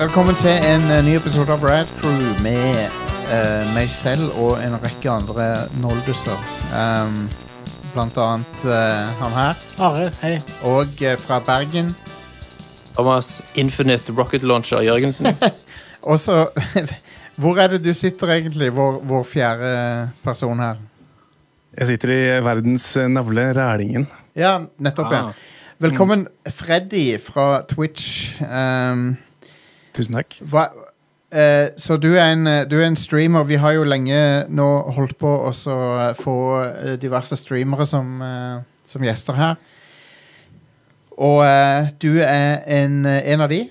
Velkommen til en ny episode av Rad Crew med meg selv og en rekke andre nolduser. Blant annet han her. Are, hei. Og fra Bergen. Thomas Infinite Rocket Launcher Jørgensen. Og så, hvor er det du sitter egentlig, vår fjerde person her? Jeg sitter i verdens navle, Rælingen. Ja, nettopp, ja. Velkommen Freddy fra Twitch. Tusen takk. Så du er en streamer. Vi har jo lenge nå holdt på å få diverse streamere som gjester her. Og du er en av de.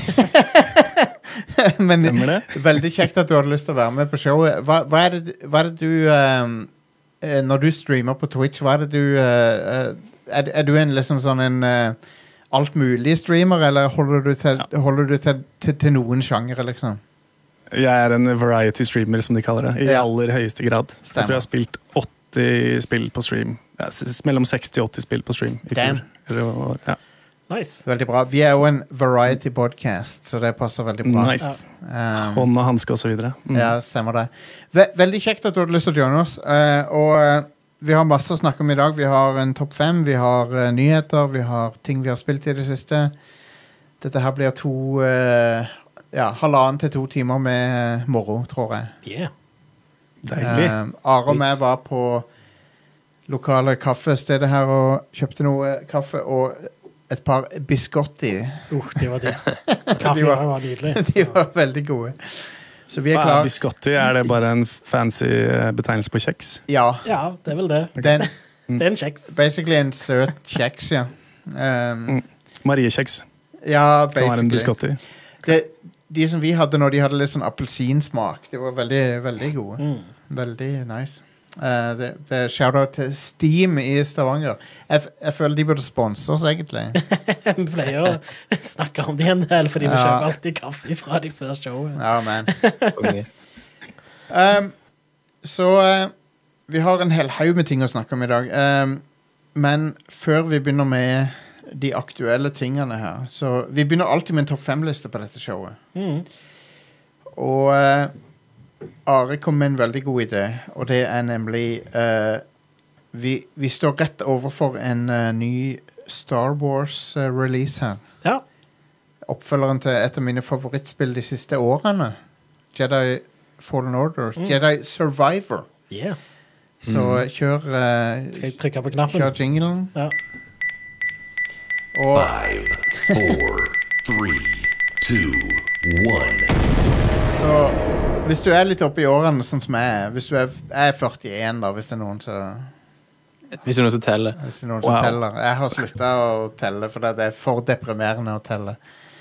Men veldig kjekt at du hadde lyst til å være med på showet. Hva er det du når du streamer på Twitch, hva er det du er du en liksom sånn en alt mulig streamer, eller holder du til noen sjangere, liksom? Jeg er en variety streamer, som de kaller det, i aller høyeste grad. Stemmer. Jeg tror jeg har spilt 80 spill på stream. Ja, mellom 60 og 80 spill på stream i fjor. Ja. Nice. Veldig bra. Vi er jo en variety podcast, så det passer veldig bra. Nice. Hånd og hanske og så videre. Ja, stemmer det. Veldig kjekt at du hadde lyst til å joine oss. Og vi har masse å snakke om i dag. Vi har en topp 5, vi har nyheter, vi har ting vi har spilt i det siste. Dette her blir 1,5 til 2 timer med moro, tror jeg. Yeah. Deilig. Are og jeg var på lokale kaffestedet her og kjøpte noe kaffe og et par biscotti. De var det. Kaffe var nydelig. De var veldig gode. Så vi er klar. Biscotti, er det bare en fancy betegnelse på kjeks? Ja, det er vel det. Det er en kjeks. Basically en søt kjeks, ja. Mariekjeks. Ja, basically. Kan være en biscotti. De som vi hadde når de hadde litt sånn appelsinsmak, de var veldig, veldig gode. Veldig nice. Det er shoutout til Steam i Stavanger. Jeg føler de burde sponse oss, egentlig. Vi pleier å snakke om det en del, fordi vi kjøper alltid kaffe fra de før showet. Ja, man. Så vi har en hel haug med ting å snakke om i dag. Men før vi begynner med de aktuelle tingene her, så vi begynner alltid med en topp 5-liste på dette showet. Og Are kom med en veldig god idé, og det er nemlig vi står rett overfor en ny Star Wars-release her. Ja. Oppfølgeren til et av mine favorittspill de siste årene. Jedi Fallen Order. Jedi Survivor. Yeah. Så kjør skal jeg trykke på knappen? Kjør jinglen. Ja. Og 5, 4, 3, 2, 1. Så hvis du er litt oppe i årene sånn som jeg er, hvis du er 41 da, hvis det er noen som Hvis det er noen som teller. Hvis det er noen som teller. Jeg har sluttet å telle, for det er for deprimerende å telle.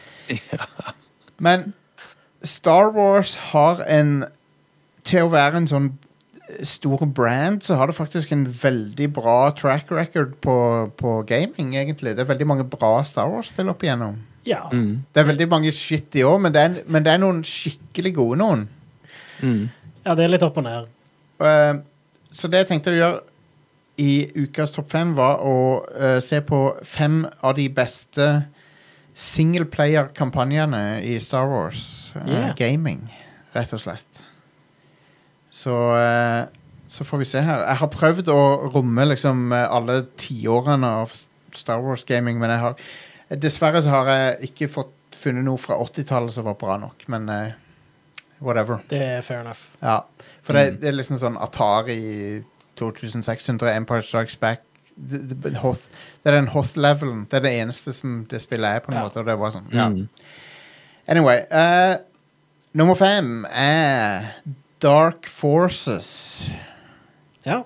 Men Star Wars har til å være en sånn stor brand, så har det faktisk en veldig bra track record på gaming, egentlig. Det er veldig mange bra Star Wars-spill opp igjennom. Ja. Det er veldig mange shit i år, men det er noen skikkelig gode noen. Ja, det er litt opp og ned. Så det jeg tenkte å gjøre i ukas topp 5 var å se på 5 av de beste single-player-kampanjene i Star Wars gaming, rett og slett. Så får vi se her. Jeg har prøvd å romme liksom alle 10 årene av Star Wars-gaming, men dessverre så har jeg ikke funnet noe fra 80-tallet som var bra nok, men whatever. Det er fair enough. Ja, for det er liksom sånn Atari 2600, Empire Strikes Back, det er den Hoth-levelen, det er det eneste som det spillet er på en måte, og det var sånn, ja. Anyway, nummer 5 er Dark Forces. Ja.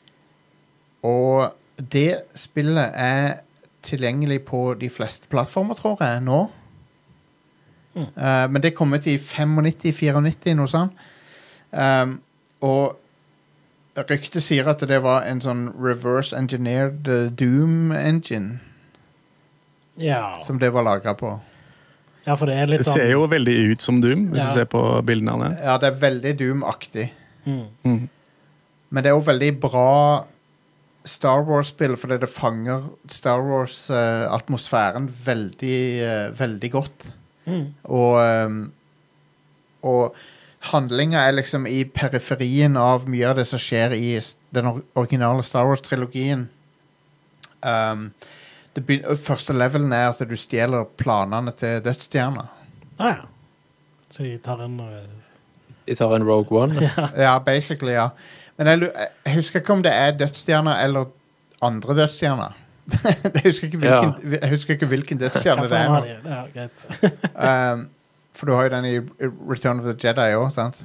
Og det spillet er tilgjengelig på de fleste plattformer, tror jeg, nå. Men det kom ut i 95-94, noe sånt. Og ryktet sier at det var en sånn reverse-engineered Doom-engine. Ja. Som det var laget på. Ja, for det er litt Det ser jo veldig ut som Doom, hvis du ser på bildene av det. Ja, det er veldig Doom-aktig. Men det er jo veldig bra Star Wars-spill, fordi det fanger Star Wars-atmosfæren veldig, veldig godt. Og handlingen liksom i periferien av mye av det som skjer i den originale Star Wars-trilogien. Første levelen at du stjeler planene til dødsstjerner. Ja. Så de tar en Rogue One. Ja, basically, ja. Men jeg husker ikke om det dødsstjerner eller andre dødsstjerner. Jeg husker ikke hvilken dødsstjerne det nå. Ja, greit. For du har jo den i Return of the Jedi også, sant?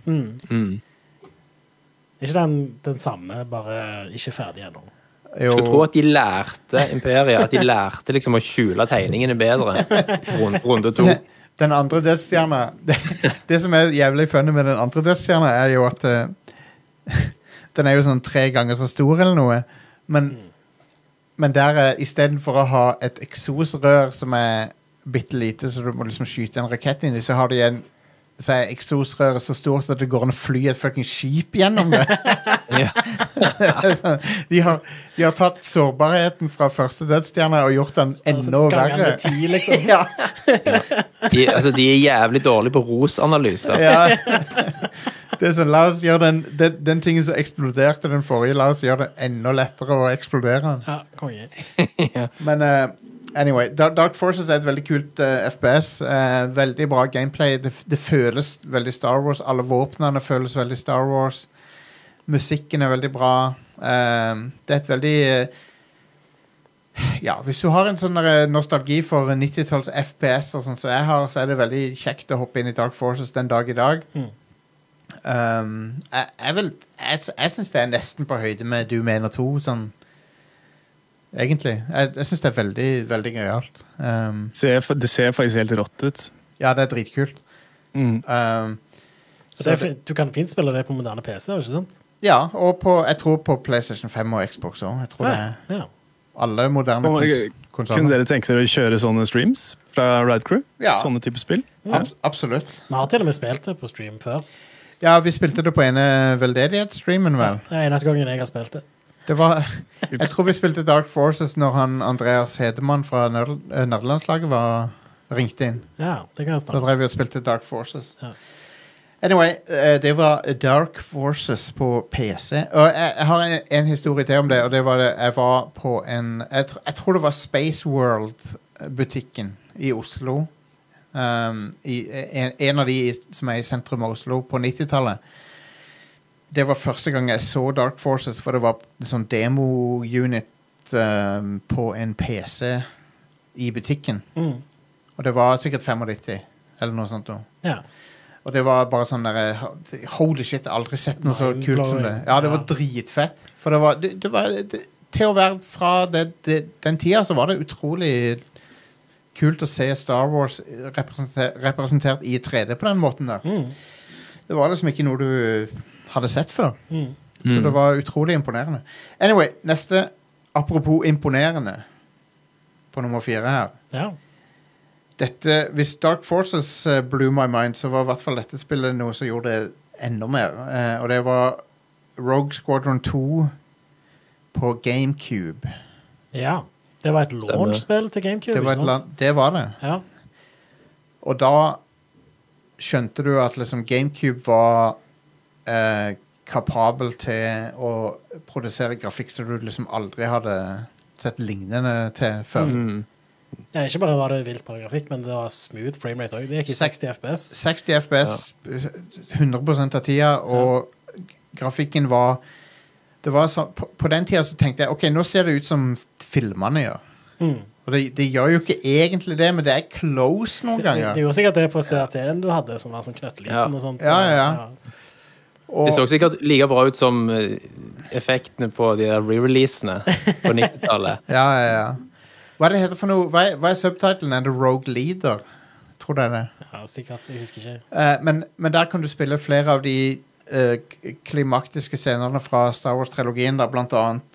Ikke den samme, bare ikke ferdig ennå. Jeg tror at de lærte Imperiet, at de lærte liksom å skjule tegningene bedre. Runde 2. Den andre dødsstjerna, det som jævlig funny med den andre dødsstjerna jo at den jo sånn 3 ganger så stor eller noe, men der i stedet for å ha et eksosrør som bittelite, så du må liksom skyte en rakett inn i, så har de så eksosrøret så stort at det går an å fly et fucking skip gjennom det. de har tatt sårbarheten fra første dødsstjerne og gjort den enda verre. Liksom. De jævlig dårlige på rosanalyser. Det sånn, la oss gjøre den tingen som eksploderte den forrige, la oss gjøre det enda lettere å eksplodere den. Ja, konge. Men anyway, Dark Forces et veldig kult FPS. Veldig bra gameplay. Det føles veldig Star Wars. Alle våpnene føles veldig Star Wars. Musikken veldig bra. Det et veldig hvis du har en sånn nostalgi for 90-talls FPS og sånn som jeg har, så det veldig kjekt å hoppe inn i Dark Forces den dag i dag. Jeg synes det nesten på høyde med Doom 1 og 2 sånn egentlig. Jeg synes det veldig, veldig gøyalt. Det ser faktisk helt rått ut. Ja, det dritkult. Du kan fint spille det på moderne PC, ikke sant? Ja, og jeg tror på PlayStation 5 og Xbox også. Jeg tror det alle moderne konsoler. Kunne dere tenke dere å kjøre sånne streams fra Rad Crew? Ja. Sånne type spill? Absolutt. Vi har til og med spilt det på stream før. Ja, vi spilte det på ene veldedighetsstreamen, vel? Det eneste gangen jeg har spilt det. Jeg tror vi spilte Dark Forces når Andreas Hedemann fra Nerdelandslaget ringte inn. Ja, det kan jeg Da drev vi og spilte Dark Forces. Ja. Anyway, det var Dark Forces på PC. Og jeg har en historie til om det, og det var jeg var på jeg tror det var Space World-butikken i Oslo. En av de som i sentrum av Oslo på 90-tallet. Det var første gang jeg så Dark Forces, for det var en sånn demo-unit på en PC i butikken. Og det var sikkert 95, eller noe sånt. Ja. Og det var bare sånn der, holy shit, jeg har aldri sett noe så kult som det. Ja, det var dritfett. For det var til å være fra den tida, så var det utrolig kult å se Star Wars representert i 3D på den måten der. Det var liksom ikke noe du hadde sett før. Så det var utrolig imponerende. Anyway, neste, apropos imponerende, på nummer 4 her. Ja. Hvis Dark Forces blew my mind, så var i hvert fall dette spillet noe som gjorde det enda mer. Og det var Rogue Squadron 2 på GameCube. Ja, det var et launch-spill til GameCube. Det var det. Ja. Og da skjønte du at liksom GameCube var kapabel til å produsere grafikk som du liksom aldri hadde sett lignende til før. Ja, ikke bare var det vilt bra grafikk, men det var smooth framerate også. Det gikk i 60 FPS. 60 FPS 100% av tida, og grafikken var det var så, på den tida så tenkte jeg, ok, nå ser det ut som filmene gjør. Og det gjør jo ikke egentlig det, men det close noen ganger. Det gjorde sikkert det på CRT-en du hadde, som var sånn knøtteliten og sånt. Ja. Og det så sikkert like bra ut som effektene på de der re-releasene på 90-tallet. Ja. Hva det heter for noe? Hva subtitlen? Er det Rogue Leader? Jeg tror det det. Ja, sikkert. Jeg husker ikke. Men der kan du spille flere av de klimaktiske scenene fra Star Wars-trilogien, da, blant annet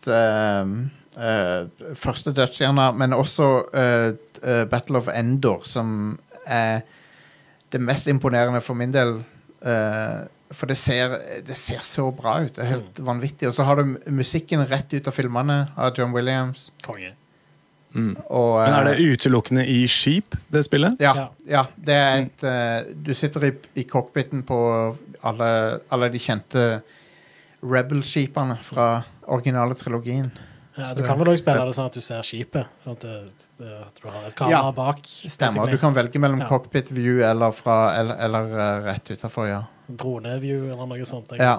første dødsstjerne, men også Battle of Endor, som det mest imponerende for min del, for det ser så bra ut. Det helt vanvittig. Og så har du musikken rett ut av filmene av John Williams. Konge. Og, Men det utelukkende i skip, det spillet? Ja, det et du sitter i cockpiten på alle de kjente Rebel-skipene fra originale trilogien. Ja, du kan vel også spille det sånn at du ser skipet, at du har et kamera bak. Stemmer, du kan velge mellom cockpit view eller rett utenfor, Drone-view eller noe sånt. Ja.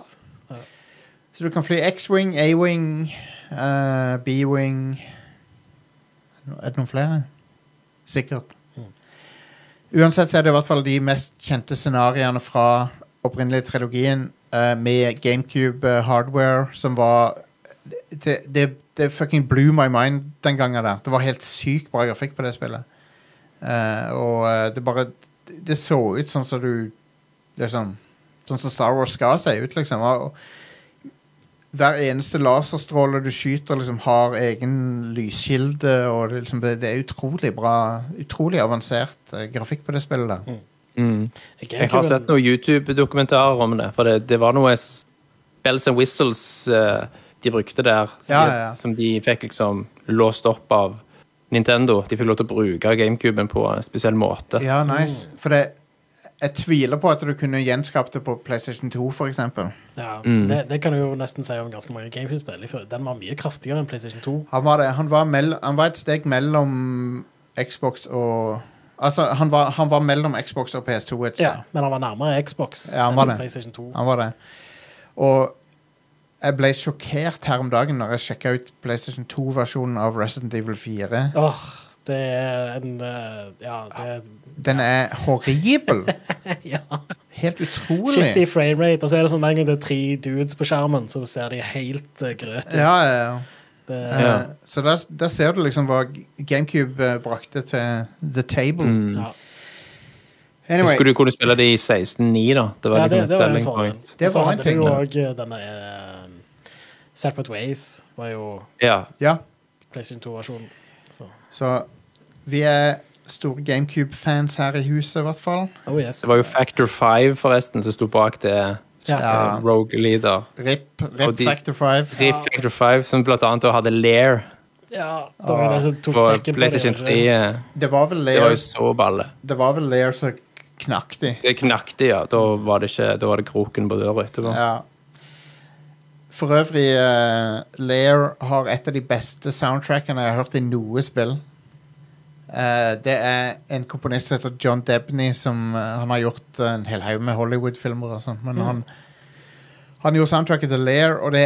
Så du kan fly X-Wing, A-Wing, B-Wing. Er det noen flere? Sikkert. Uansett så er det i hvert fall de mest kjente scenariene fra opprinnelig trilogien med GameCube hardware som var det fucking blew my mind den gangen der. Det var helt sykt bra grafikk på det spillet. Og det så ut sånn som sånn som Star Wars skal se ut, liksom. Og hver eneste laserstråle du skyter liksom har egen lyskilde, og det utrolig bra, utrolig avansert grafikk på det spillet der. Jeg har sett noen YouTube-dokumentarer om det, for det var noe bells and whistles de brukte der, som de fikk liksom låst opp av Nintendo. De fikk lov til å bruke GameCuben på en spesiell måte. Ja, nice. For jeg tviler på at du kunne gjenskapt det på PlayStation 2, for eksempel. Ja, det kan du jo nesten si om ganske mange GameCube-spill. Den var mye kraftigere enn PlayStation 2. Han var et steg mellom Xbox og... Altså, han var mellom Xbox og PS2 et sted. Ja, men han var nærmere Xbox enn PlayStation 2. Han var det. Og jeg ble sjokkert her om dagen når jeg sjekket ut PlayStation 2-versjonen av Resident Evil 4. Det er Den er horribel. Ja. Helt utrolig. Shitty framerate, og så er det sånn en gang det er 3 dudes på skjermen, så ser de helt grøt ut. Ja. Så der ser du liksom hva GameCube brakte til the table. Anyway. Husker du kunne spille det i 16.9 da? Det var liksom et selling point. Det var en ting. Så hadde du jo denne Separate Ways var jo PlayStation 2-versjonen. Så vi er store GameCube-fans her i huset i hvert fall. Oh, yes. Det var jo Factor 5 forresten som stod bak det. Rogue Leader. RIP Factor 5. RIP Factor 5, som blant annet hadde Lair. Ja, det var det som tok på tekken på PlayStation 3. Det var vel Lair. Det var jo så balle. Det var vel Lair som knakk de. Det knakk de, ja. Da var det kroken på døra etterpå. Ja. For øvrig, Lair har et av de beste soundtrackene jeg har hørt i noe spill. Det er en komponist som heter John Debney, som han har gjort en hel haug med Hollywood-filmer og sånt, men han gjorde soundtracket til Lair, og det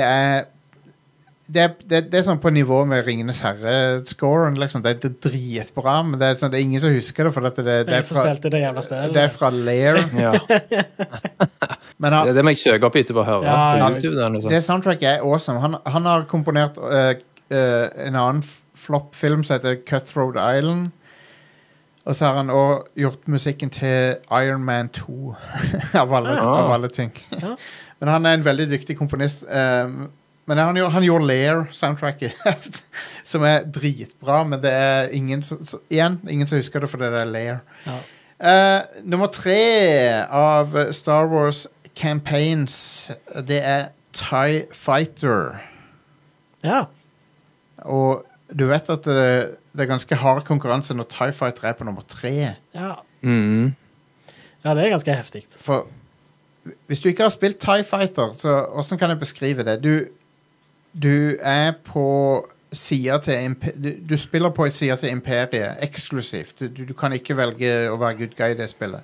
er sånn på nivå med Ringenes Herre-scoren, liksom. Det er dritbra, men det er ingen som husker det, for det er fra, det er fra Lair. Ja. Men det må jeg søke opp etterpå og høre på YouTube. Det soundtracket er awesome. Han har komponert en annen flop-film som heter Cutthroat Island, og så har han også gjort musikken til Iron Man 2 av alle ting. Men han er en veldig dyktig komponist. Men han gjorde Lair-soundtracket, som er dritbra, men det er ingen som husker det, for det er Lair. Nummer 3 av Star Wars campaigns, det er TIE Fighter. Ja. Og du vet at det er ganske hard konkurranse når TIE Fighter er på nummer 3. Ja. Ja, det er ganske heftig. For hvis du ikke har spilt TIE Fighter, så hvordan kan jeg beskrive det? Du er på siden til du spiller på et siden til Imperiet, eksklusivt. Du kan ikke velge å være good guy i det spillet.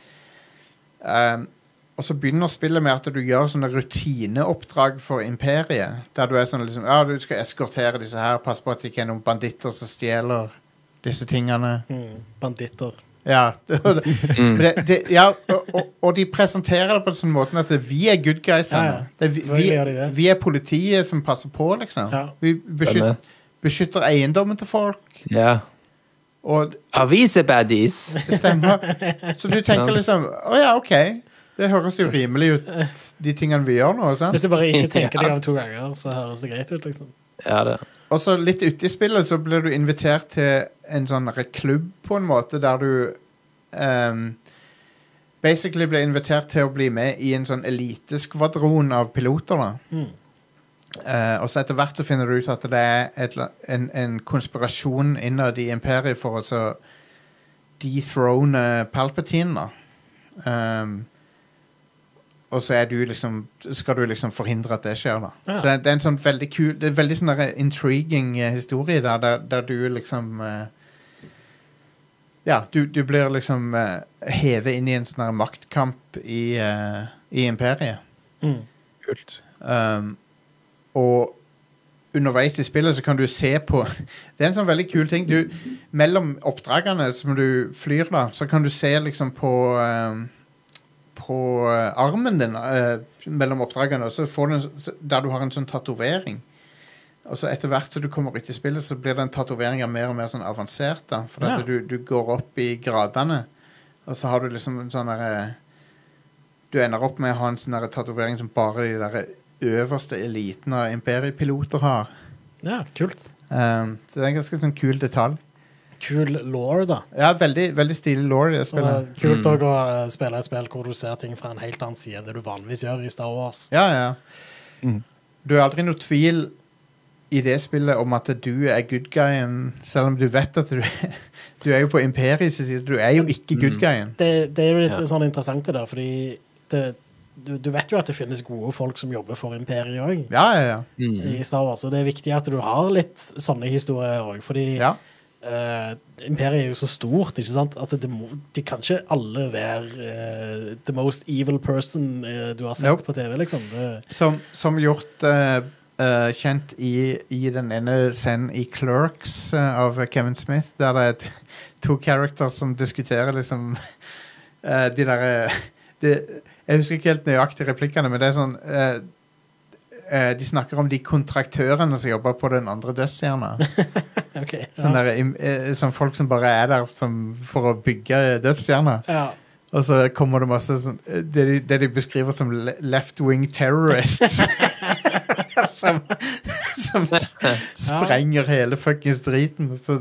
Og så begynner spillet med at du gjør sånne rutineoppdrag for Imperiet, der du er sånn liksom, du skal eskortere disse her, pass på at det ikke er noen banditter som stjeler disse tingene. Banditter. Ja, og de presenterer det på en sånn måte at vi er good guysene. Vi er politiet som passer på, liksom. Vi beskytter eiendommen til folk. Ja. Avisebaddies. Stemmer. Så du tenker liksom, ok, det høres jo rimelig ut, de tingene vi gjør nå, sant? Hvis du bare ikke tenker deg av 2 ganger, så høres det greit ut, liksom. Ja, det. Og så litt ute i spillet så blir du invitert til en sånn klubb på en måte, der du basically blir invitert til å bli med i en sånn eliteskvadron av piloter da. Og så etter hvert så finner du ut at det en konspirasjon innad i imperiet for å dethrone Palpatine da. Og så skal du liksom forhindre at det skjer da. Ja. Så det en sånn veldig kul, det veldig sånn der intriguing historie der du liksom du blir liksom hevet inn i en sånn der maktkamp i imperiet. Kult. Og underveis i spillet så kan du se på det en sånn veldig kul ting mellom oppdragene som du flyr da, så kan du se liksom på armen din mellom oppdragene, og så får du der du har en sånn tatovering, og så etter hvert så du kommer ut i spillet så blir den tatoveringen mer og mer sånn avansert da, for at du går opp i gradene, og så har du liksom en sånn der du ender opp med å ha en sånn der tatovering som bare de der øverste eliten av imperiepiloter har. Ja, kult. Så det en ganske sånn kul detalj. Kul lore da. Ja, veldig, veldig stilig lore i det spillet. Kult også å spille et spill hvor du ser ting fra en helt annen side enn det du vanligvis gjør i Star Wars. Ja. Du aldri noe tvil i det spillet om at du good guyen, selv om du vet at du jo på imperiets side, du jo ikke good guyen. Det jo litt sånn interessant det der, fordi du vet jo at det finnes gode folk som jobber for imperiet også. Ja. I Star Wars, og det viktig at du har litt sånne historier også, fordi imperiet jo så stort, ikke sant? At de kan ikke alle være the most evil person du har sett på TV, liksom. Som gjort kjent i den ene scenen i Clerks av Kevin Smith, der det 2 characters som diskuterer liksom de der jeg husker ikke helt nøyaktig replikkene, men det sånn de snakker om de kontraktørene som jobber på den andre dødsstjerna. Okay, sånn folk som bare der for å bygge dødsstjerna. Ja. Og så kommer det masse sånn, det de beskriver som left-wing terrorists. som sprenger hele fucking driten. Så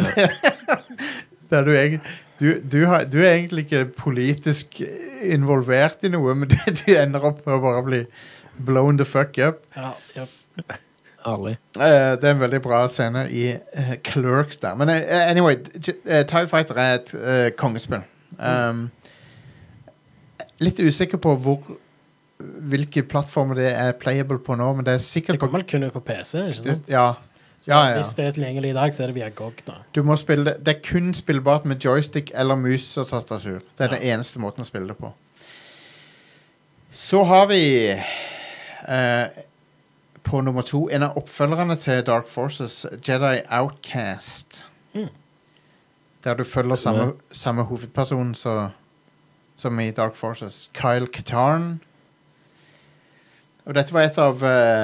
der du egentlig ikke politisk involvert i noe, men du ender opp med å bare bli blown the fuck up. Ja. Ærlig. Det en veldig bra scene i Clerks der. Men anyway, TIE Fighter et kongespill. Litt usikker på hvilke plattformer det playable på nå, men det sikkert det kommer vel kun ut på PC, ikke sant? Ja. Hvis det tilgjengelig i dag, så det via GOG da. Du må spille det kun spillbart med joystick eller mus og tastatur. Det den eneste måten å spille det på. Så har vi på nummer 2 en av oppfølgerne til Dark Forces, Jedi Outcast. Der du følger samme hovedperson som i Dark Forces, Kyle Katarn. Og dette var et av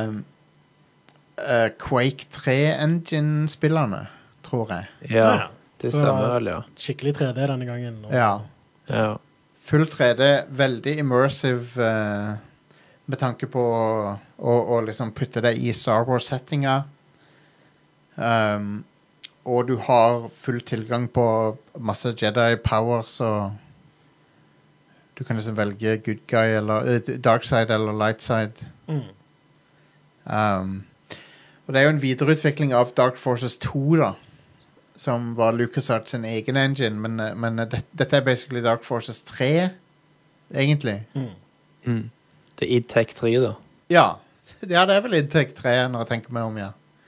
Quake 3-engine-spillerne, tror jeg. Ja, det stemmer vel, ja. Skikkelig 3D denne gangen. Ja. Full 3D, veldig immersive med tanke på å liksom putte det i Star Wars-settinga. Og du har full tilgang på masse Jedi power, så du kan liksom velge good guy eller dark side eller light side. Og det jo en videreutvikling av Dark Forces 2 da, som var LucasArts sin egen engine, men dette basically Dark Forces 3 egentlig. Det id Tech 3 da. Ja, det vel id Tech 3 når jeg tenker meg om,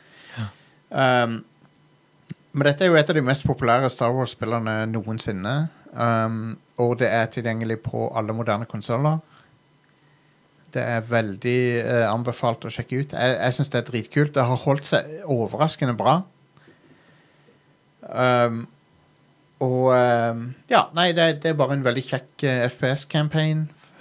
men dette jo et av de mest populære Star Wars-spillerne noensinne, og det tilgjengelig på alle moderne konsoler. Det veldig anbefalt å sjekke ut. Jeg synes det dritkult. Det har holdt seg overraskende bra. Det bare en veldig kjekk FPS-campaign.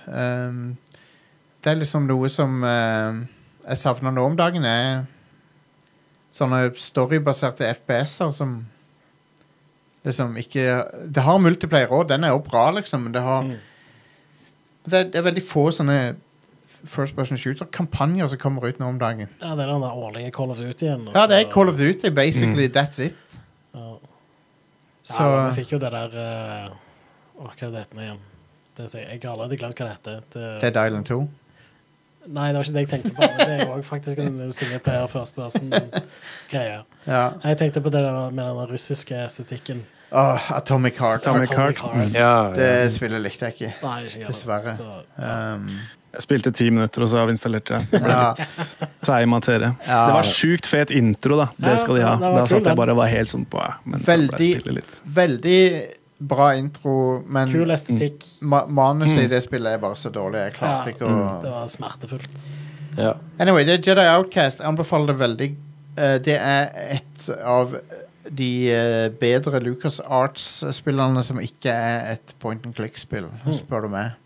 Det liksom noe som jeg savner nå om dagen sånne storybaserte FPS-er som liksom ikke... Det har multiplayer også, den jo bra liksom, men det har... Det veldig få sånne first person shooter-kampanjer som kommer ut nå om dagen. Ja, det den der årlige Call of Duty igjen. Ja, det Call of Duty, basically, that's it. Så vi fikk jo det der... hva det heter nå igjen? Jeg har allerede glemt hva det heter. Dead Island 2? Nei, det var ikke det jeg tenkte på. Det er jo også faktisk en single-player first person-greie. Ja. Jeg tenkte på det der med den russiske estetikken. Atomic Heart. Det spillet likte jeg ikke. Nei, ikke dessverre. Jeg spilte 10 minutter, og så avinstallerte jeg. Det ble litt seig materie. Det var sykt fet intro, da. Det skal de ha. Da satt jeg bare og var helt sånn på, men så ble jeg spillet litt. Veldig bra intro, men kul estetikk. Manuset i det spillet er bare så dårlig. Jeg klarte ikke å... Det var smertefullt. Anyway, det er Jedi Outcast. Jeg anbefaler det veldig. Det er et av de bedre LucasArts-spillerne som ikke er et point-and-click-spill, spør du meg.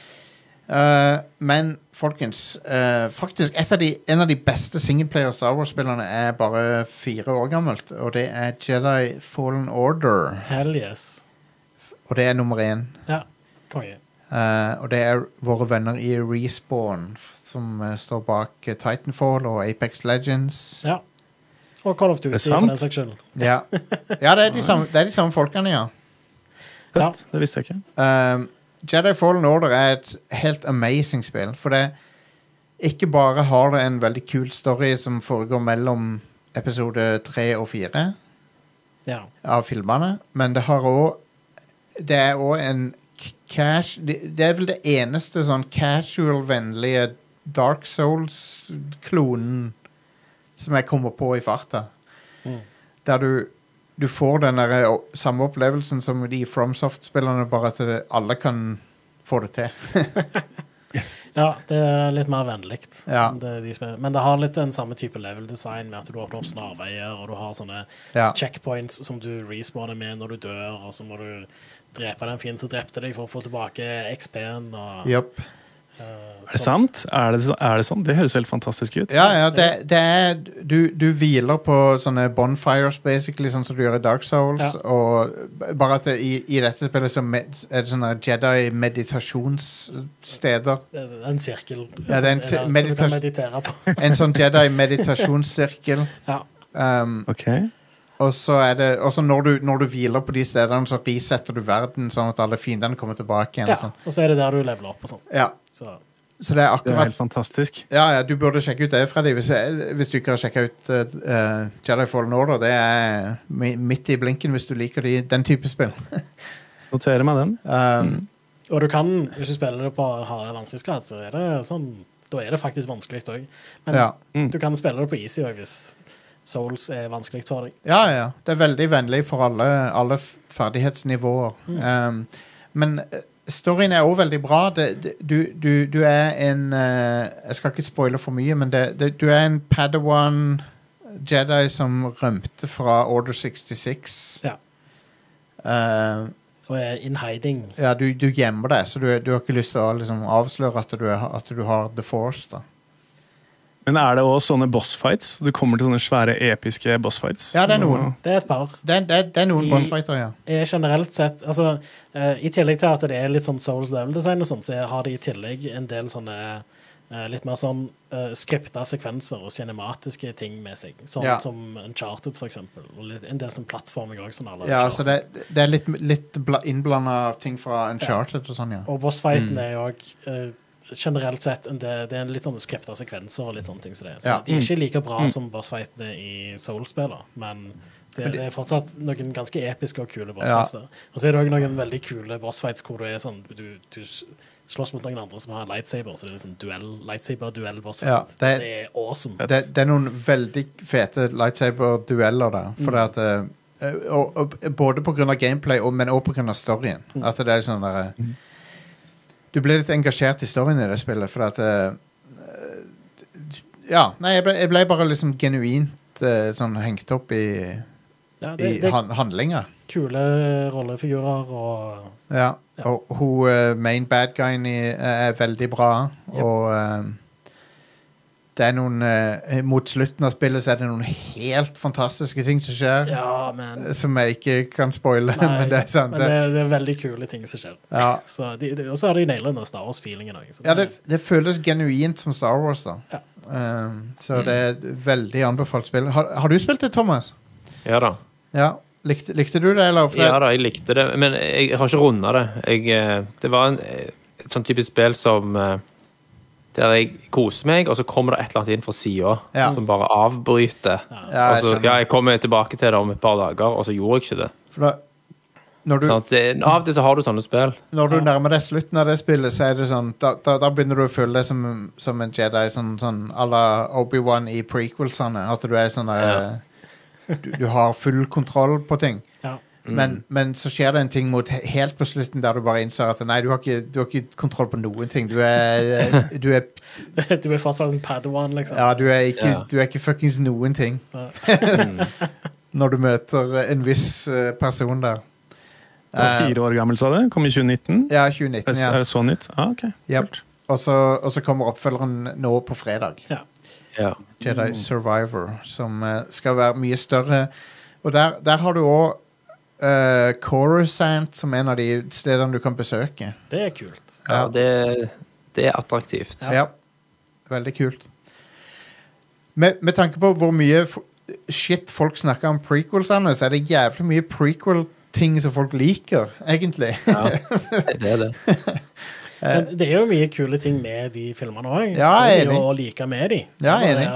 Men folkens, faktisk en av de beste singleplayer Star Wars-spillerne er bare 4 år gammelt, og det er Jedi Fallen Order. Hell yes. Og det er nummer 1. Ja, konge. Og det er våre venner i Respawn som står bak Titanfall og Apex Legends. Ja. Og Call of Duty for den saks skyld. Ja, det er de samme folkene, ja. Det visste jeg ikke. Jedi Fallen Order er et helt amazing spill, for det ikke bare har det en veldig kul story som foregår mellom episode 3 og 4 av filmene, men det er også en det er vel det eneste sånn casual-vennlige Dark Souls-klonen som jeg kommer på i farta. Der du får den der samme opplevelsen som de FromSoft-spillerne, bare at alle kan få det til. Ja, det er litt mer vennligt. Ja. Men det har litt den samme type level-design med at du åpner opp snarveier, og du har sånne checkpoints som du respawner med når du dør, og så må du drepe den fienden som drepte deg for å få tilbake XP-en. Yep. Er det sant? Er det sånn? Det høres helt fantastisk ut. Ja, det er du hviler på sånne bonfires basically, sånn som du gjør i Dark Souls, og bare at i dette spillet så er det sånne Jedi meditasjonssteder. En sirkel. Ja, det er som du kan meditere på. En sånn Jedi meditationssirkel. Ja. Og så er det også når du hviler på de stedene, så resetter du verden sånn at alle fiendene kommer tilbake igjen. Ja, og så er det der du leveler opp og sånn. Ja. Så det er akkurat... Det er helt fantastisk. Ja, du burde sjekke ut det, Freddy, hvis du ikke har sjekket ut Jedi Fallen Order. Det er midt i blinken hvis du liker den type spill. Noterer meg den. Og du kan, hvis du spiller det på harde vanskelighetsgrad, så er det sånn, da er det faktisk vanskelig også. Men du kan spille det på easy også, hvis Souls er vanskelig for deg. Ja. Det er veldig vennlig for alle ferdighetsnivåer. Men storyen er også veldig bra. Du er en... jeg skal ikke spoile for mye, men du er en Padawan Jedi som rømte fra Order 66. Ja. Og er in hiding. Ja, du gjemmer deg, så du har ikke lyst til å liksom, avsløre at du har The Force, da. Men er det også sånne bossfights? Du kommer til sånne svære, episke bossfights? Ja, det er noen. Det er et par. Det er noen bossfighter, ja. Er generelt sett, altså, i tillegg til at det er litt sånn Souls level design og sånt, så har de i tillegg en del sånne litt mer sånn skripta sekvenser og cinematiske ting med seg. Sånn som Uncharted, for eksempel. Og en del sånn plattforming også, sånn alle Uncharted. Så det er litt innblandet ting fra Uncharted og sånn, ja. Og bossfighten er jo generelt sett det er litt sånne skripta sekvenser og litt sånne ting som det. Så de er ikke like bra som bossfightene i Souls-spiller, men det er fortsatt noen ganske episke og kule bossfights der. Og så er det også noen veldig kule bossfights hvor du er sånn, du slåss mot noen andre som har lightsaber, så det er sånn lightsaber-duell bossfight. Det er awesome. Det er noen veldig fete lightsaber-dueller der, for det at og både på grunn av gameplay, men også på grunn av storyen. At det er sånn der... Du ble litt engasjert i storyen i det spillet, for at... jeg ble bare liksom genuint sånn hengt opp i handlinger. Kule rollefigurer og... Ja, og hun main bad guyen er veldig bra, og det er noen... mot slutten av spillet så er det noen helt fantastiske ting som skjer, som jeg ikke kan spoile, men det er sånn... Men det er veldig kule ting som skjer. Ja. Og så har de nailet den Star Wars-feelingen også. Ja, det føles genuint som Star Wars da. Ja. Så det er et veldig anbefalt spill. Har du spilt det, Thomas? Ja da. Ja. Likte du det, eller? Ja da, jeg likte det, men jeg har ikke rundet det. Det var et sånn typisk spill som der jeg koser meg, og så kommer det et eller annet inn fra siden som bare avbryter. Og så, jeg kommer tilbake til det om et par dager, og så gjorde jeg ikke det. For da, av og til så har du sånne spill. Når du nærmer deg slutten av det spillet, så er det sånn, da begynner du å føle deg som en Jedi, sånn à la Obi-Wan i prequelsene, at du er sånn du har full kontroll på ting. Men så skjer det en ting helt på slutten der du bare innser at nei, du har ikke kontroll på noen ting. Du er du er fortsatt en padawan, liksom. Ja, du er ikke fuckings noen ting. Når du møter en viss person der. 4 år gammel, sa det? Kom i 2019? Ja, 2019, ja. Er det så nytt? Ok. Yep. Og så kommer oppfølgeren nå på fredag. Jedi Survivor, som skal være mye større. Og der har du også Coruscant som en av de stedene du kan besøke. Det er kult. Ja, det er attraktivt. Ja, veldig kult. Med tanke på hvor mye shit folk snakker om prequelsene, så er det jævlig mye prequel-ting som folk liker, egentlig. Ja, det er det. Men det er jo mye kule ting med de filmene også. Ja, jeg er enig. Å like med de. Ja, jeg er enig.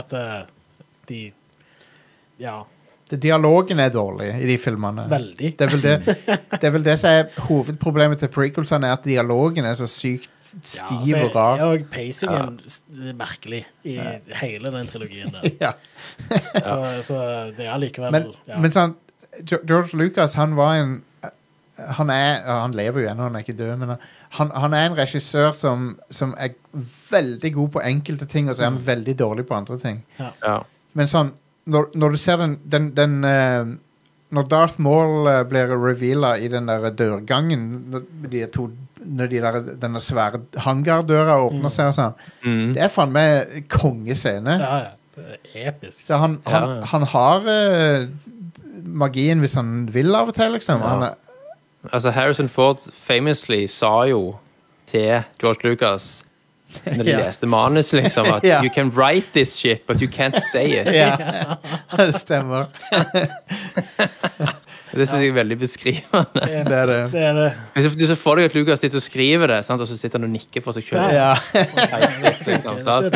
At dialogen er dårlig i de filmene. Veldig. Det er vel det som er hovedproblemet til prequelsene, er at dialogen er så sykt stiv og rar. Og pacingen merkelig i hele den trilogien der. Så det er likevel... Men sånn, George Lucas, han lever jo ennå, han er ikke død, men han er en regissør som er veldig god på enkelte ting, og så er han veldig dårlig på andre ting. Men sånn, når du ser når Darth Maul blir revealet i den der dørgangen, når denne svære hangardøra åpner seg og sånn, det er faen meg kongescene. Ja, det er episk. Så han har magien hvis han vil av og til, liksom. Altså Harrison Ford famously sa jo til George Lucas når de leste manus, liksom, at you can write this shit, but you can't say it. Det stemmer. Det synes jeg er veldig beskrivende. Det er det. Du så får deg at Lucas sitter og skriver det, sant? Og så sitter han og nikker for seg selv.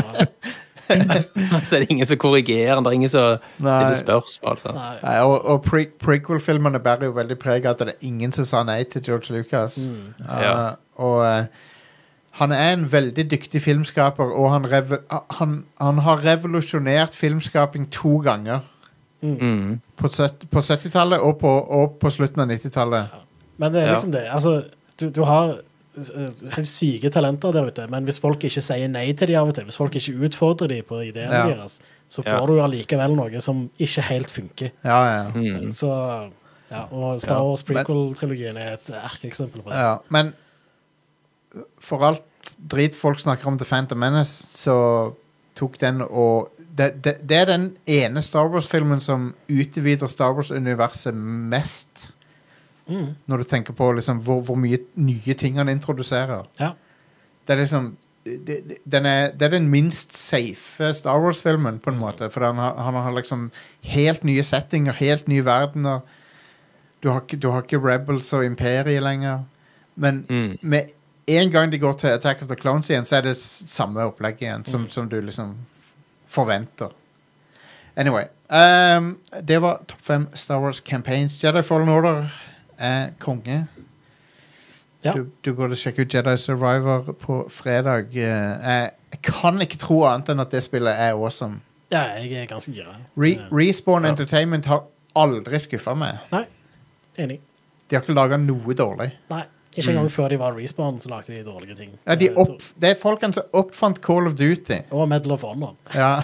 Så er det ingen som korrigerer, det er ingen som stiller spørsmål. Og prequel-filmerne bærer jo veldig preg at det er ingen som sa nei til George Lucas. Og han er en veldig dyktig filmskaper, og han har revolusjonert filmskaping 2 ganger. På 70-tallet og på slutten av 90-tallet. Men det er liksom det. Altså, du har helt syke talenter der ute, men hvis folk ikke sier nei til de av og til, hvis folk ikke utfordrer de på ideene deres, så får du allikevel noe som ikke helt funker. Så, og Star Wars prequel-trilogien er et erkeeksempel på det. Men for alt drit folk snakker om The Phantom Menace, så tok den og det er den ene Star Wars-filmen som utvider Star Wars-universet mest. Når du tenker på liksom, hvor mye nye ting han introduserer. Det er liksom det er den minst safe Star Wars-filmen på en måte, for han har liksom helt nye settinger, helt nye verdener. Du har ikke Rebels og Imperiet lenger, men med en gang de går til Attack of the Clones igjen, så er det samme opplegg igjen, som du liksom forventer. Anyway, det var topp 5 Star Wars campaigns. Jedi Fallen Order er konge. Du burde sjekke ut Jedi Survivor på fredag. Jeg kan ikke tro annet enn at det spillet er awesome. Ja, jeg er ganske gira. Respawn Entertainment har aldri skuffet meg. Nei, enig. De har ikke laget noe dårlig. Nei. Ikke engang før de var Respawn, så lagde de dårlige ting. Det er folkene som oppfant Call of Duty. Og Medal of Honor.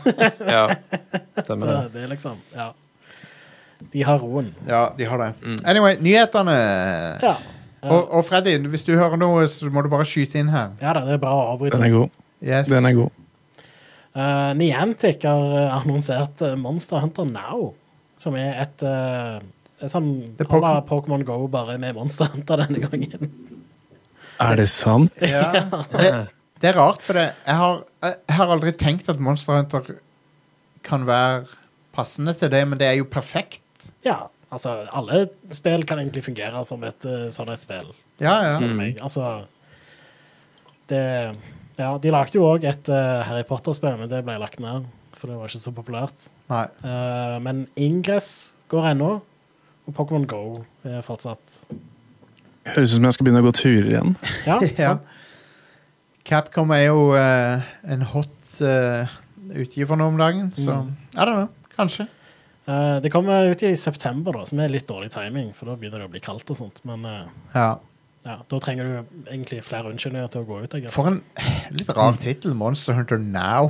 Så det er liksom, de har roen. Ja, de har det. Anyway, nyhetene. Og Freddy, hvis du hører noe, så må du bare skyte inn her. Ja, det er bra å avbryte. Den er god. Yes. Den er god. Niantic har annonsert Monster Hunter Now, som er et... sånn Pokémon Go bare med Monster Hunter denne gangen. Er det sant? Det er rart, for jeg har aldri tenkt at Monster Hunter kan være passende til det, men det er jo perfekt. Ja, altså alle spill kan egentlig fungere som et sånn et spill. Ja. Altså, det Ja, de lagde jo også et Harry Potter-spill, men det ble lagt ned, for det var ikke så populært. Nei. Men Ingress går ennå, og Pokémon Go er fortsatt. Høres ut som jeg skal begynne å gå turer igjen. Ja, ja. Capcom er jo en hot utgiver nå om dagen, så I don't know, kanskje. Det kommer ut i september da, som er litt dårlig timing, for da begynner det å bli kaldt og sånt, men ja, da trenger du egentlig flere unnskyldninger til å gå ut, jeg guess. For en litt rar titel, Monster Hunter Now.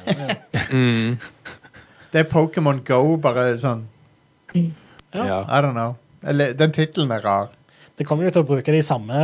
Det er Pokémon Go, bare sånn, I don't know. Eller, den titelen er rar. Det kommer jo til å bruke de samme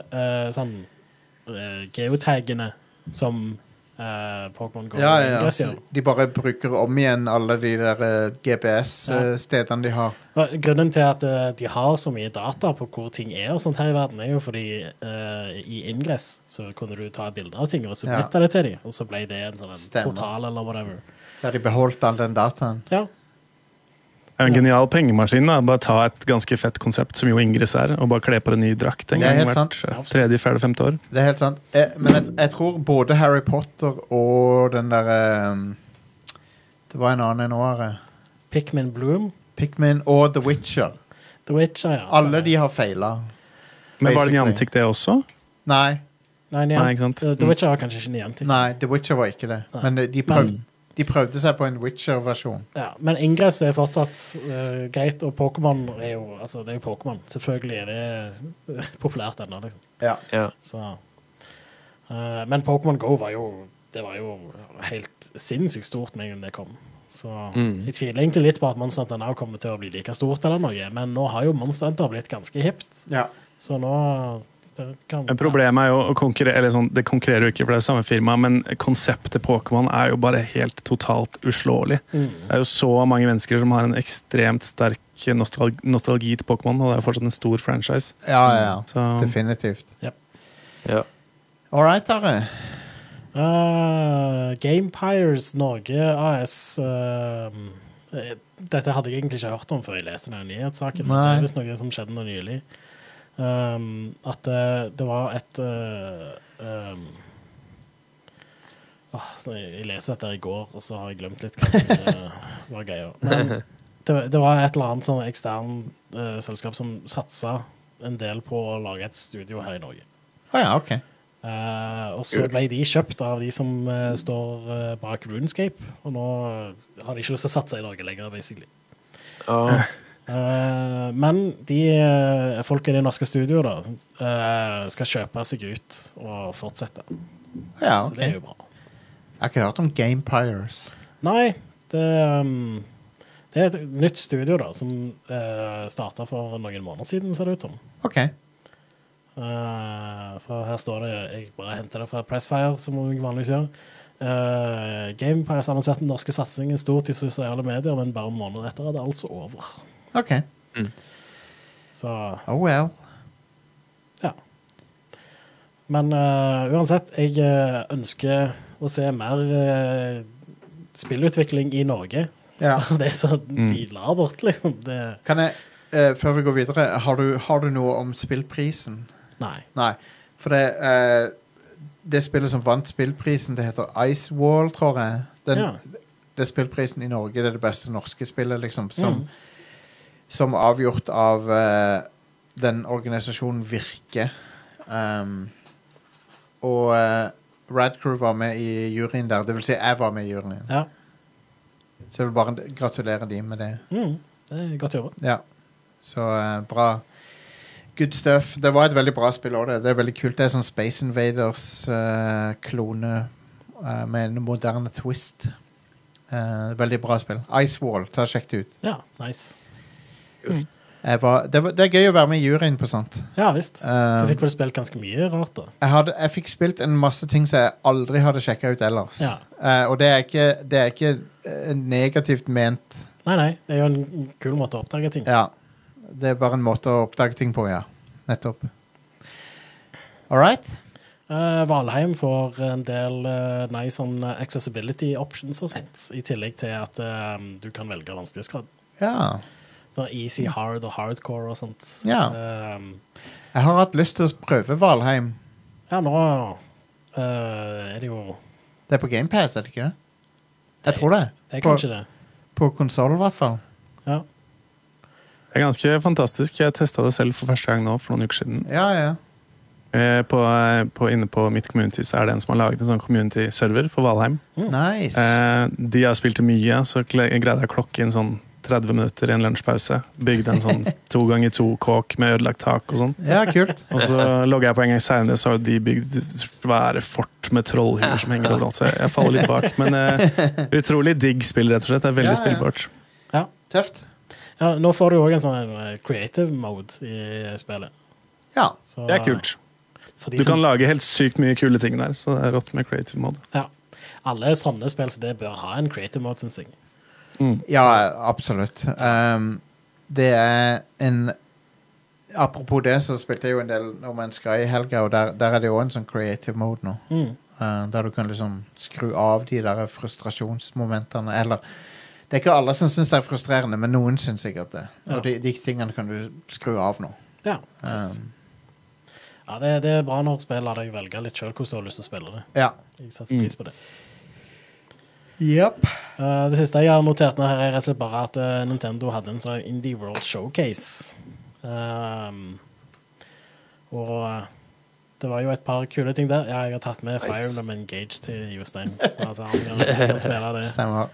geotaggene som Pokémon Go. Ja. De bare bruker om igjen alle de der GPS-stedene de har. Grunnen til at de har så mye data på hvor ting er og sånt her i verden, er jo fordi i Ingress så kunne du ta bilder av ting og submitte det til dem, og så ble det en sånn portal eller whatever. Så har de beholdt all den dataen. Ja. En genial pengemaskin, da. Bare ta et ganske fett konsept som jo Ingress og bare kle på en ny drakt en gang hvert 3., 4., 5. år. Det er helt sant. Men jeg tror både Harry Potter og den der det var en annen år. Pikmin Bloom. Pikmin og The Witcher. The Witcher, ja. Alle de har feilet. Men var det Niantic det også? Nei, ikke sant? The Witcher var kanskje ikke Niantic. Nei, The Witcher var ikke det. Nei. Men de prøvde seg på en Witcher-versjon. Ja, men Ingress er fortsatt greit, og Pokémon er jo, altså det er jo Pokémon. Selvfølgelig er det populært ennå, liksom. Ja. Så, men Pokémon Go var jo helt sinnssykt stort med en det kom. Så jeg tviler egentlig litt på at Monster Hunter Now kommer til å bli like stort eller noe, men nå har jo Monster Hunter blitt ganske hipt. Ja. Så nå... Problemet er jo å konkurrere, eller sånn, det konkurrerer jo ikke for det er samme firma, men konseptet Pokémon er jo bare helt totalt uslåelig. Det er jo så mange mennesker som har en ekstremt sterk nostalgi til Pokémon, og det er jo fortsatt en stor franchise. Ja. Så. Definitivt. Yep. Ja. All right, Are. Gamepires Norge AS dette hadde jeg egentlig ikke hørt om før jeg leste denne nyhetssaken. Det er visst noe som skjedde nå nylig. At det var et jeg leste dette i går, og så har jeg glemt litt hva det var greier. Men det var et eller annet sånn ekstern selskap som satset en del på å lage et studio her i Norge. Ok. Og så ble de kjøpt av de som står bak RuneScape, og nå har de ikke lyst til å satse i Norge lenger, basically. Men de folk i det norske studio da skal kjøpe seg ut og fortsette. Så det er jo bra. Jeg har ikke hørt om Gamepires. Nei, det er et nytt studio da som startet for noen måneder siden, ser det ut som. Ok. For her står det, jeg bare henter det fra Pressfire som jeg vanligvis gjør. Gamepires annonserte den norske satsingen stort i sosiale medier, men bare måneder etter er det altså over. Ok. Så... Oh well. Ja. Men uansett, jeg ønsker å se mer spillutvikling i Norge. Ja. Det er så bilabert, liksom. Kan jeg, før vi går videre, har du noe om spillprisen? Nei. For det spillet som vant spillprisen, det heter Icewall, tror jeg. Det spillprisen i Norge, det er det beste norske spillet, liksom, som avgjort av den organisasjonen Virke. Og Radcrew var med i juryen der. Det vil si, jeg var med i juryen. Ja. Så jeg vil bare gratulere de med det. Det er godt jobbet. Ja. Så bra. Good stuff. Det var et veldig bra spill også, det. Det er veldig kult. Det er sånn Space Invaders klone med en moderne twist. Veldig bra spill. Icewall, ta og sjekk det ut. Ja, nice. Det er gøy å være med i juryen på sånt. Ja, visst. Du fikk vel spilt ganske mye rart da? Jeg fikk spilt en masse ting som jeg aldri hadde sjekket ut ellers. Ja. Og det er ikke negativt ment. Nei, det er jo en kul måte å oppdage ting. Ja, det er bare en måte å oppdage ting på, ja. Nettopp. All right. Valheim får en del nice sånn accessibility options og sånt, i tillegg til at du kan velge vanskelighetsgrad. Ja. Så easy, hard og hardcore og sånt. Ja. Jeg har hatt lyst til å prøve Valheim. Ja, nå er det jo... Det på Game Pass, er det ikke det? Jeg tror det. Det er kanskje det. På konsol, I hvert fall. Ja. Det er ganske fantastisk. Jeg testet det selv for første gang nå, for noen uker siden. Ja. Inne på mitt community så er det en som har laget en sånn community-server for Valheim. Nice. De har spilt mye, så greide jeg å klokke inn sånn 30 minutter i en lunsjpause. Bygde en sånn 2x2-kåk med ødelagt tak og sånn. Ja, kult. Og så logget jeg på en gang senere, så har de bygd svære fort med trollhuer som henger overalt. Så jeg faller litt bak. Men utrolig digg spill, rett og slett. Det er veldig spillbart. Ja. Tøft. Ja, nå får du jo også en sånn creative mode i spillet. Ja. Så, det er kult. Du kan lage helt sykt mye kule ting der, så det er rått med creative mode. Ja. Alle sånne spill, så det bør ha en creative mode, synes jeg. Ja, absolutt. Det er en... Apropos det, så spilte jeg jo en del No Man's Sky i helga, og der er det jo en sånn creative mode nå. Der du kan liksom skru av de der frustrasjonsmomentene, eller... Det er ikke alle som synes det er frustrerende, men noen synes sikkert det. Og de tingene kan du skru av nå. Ja, ja, det er bra når spill lar deg velge litt selv hvordan du har lyst til å spille det. Ja. Jeg setter pris på det. Yep. Det siste jeg har notert nå her er rett og slett bare at Nintendo hadde en sånn Indie World Showcase. Og det var jo et par kule ting der. Ja, jeg har tatt med Fire Emblem Engage til Jostein, så at han kan spille det. Stemmer.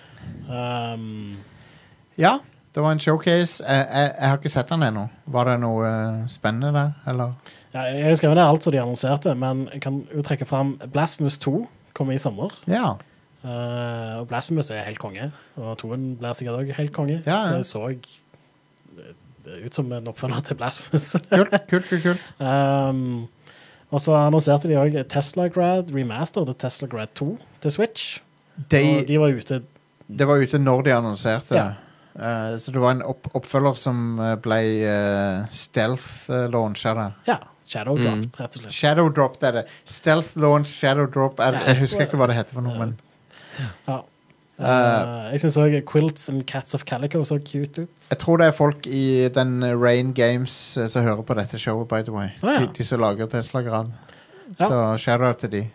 Ja, det var en showcase. Jeg har ikke sett den ennå. Var det noe spennende der, eller? Ja, jeg har skrevet ned alt som de annonserte, men jeg kan jo trekke frem Blasphemous 2 kommer i sommer. Ja. Og Blasphemous er helt konge, og 2-en blir sikkert også helt konge. Ja. Det så ut som en oppfølger til Blasphemous. Kult. Og så annonserte de også Tesla Grad Remaster, det Tesla Grad 2 til Switch. De var ute... Det var ute når de annonserte det. Så det var en oppfølger som ble stealth-launchet der. Ja, Shadow Drop, rett og slett. Shadow Drop, det er det. Stealth-launch, Shadow Drop. Jeg husker ikke hva det heter for noe, men... Ja. Jeg synes også Quilts and Cats of Calico så cute ut. Jeg tror det er folk i den Rain Games som hører på dette showet, by the way. De som lager Tesla-grad. Så shout out til de.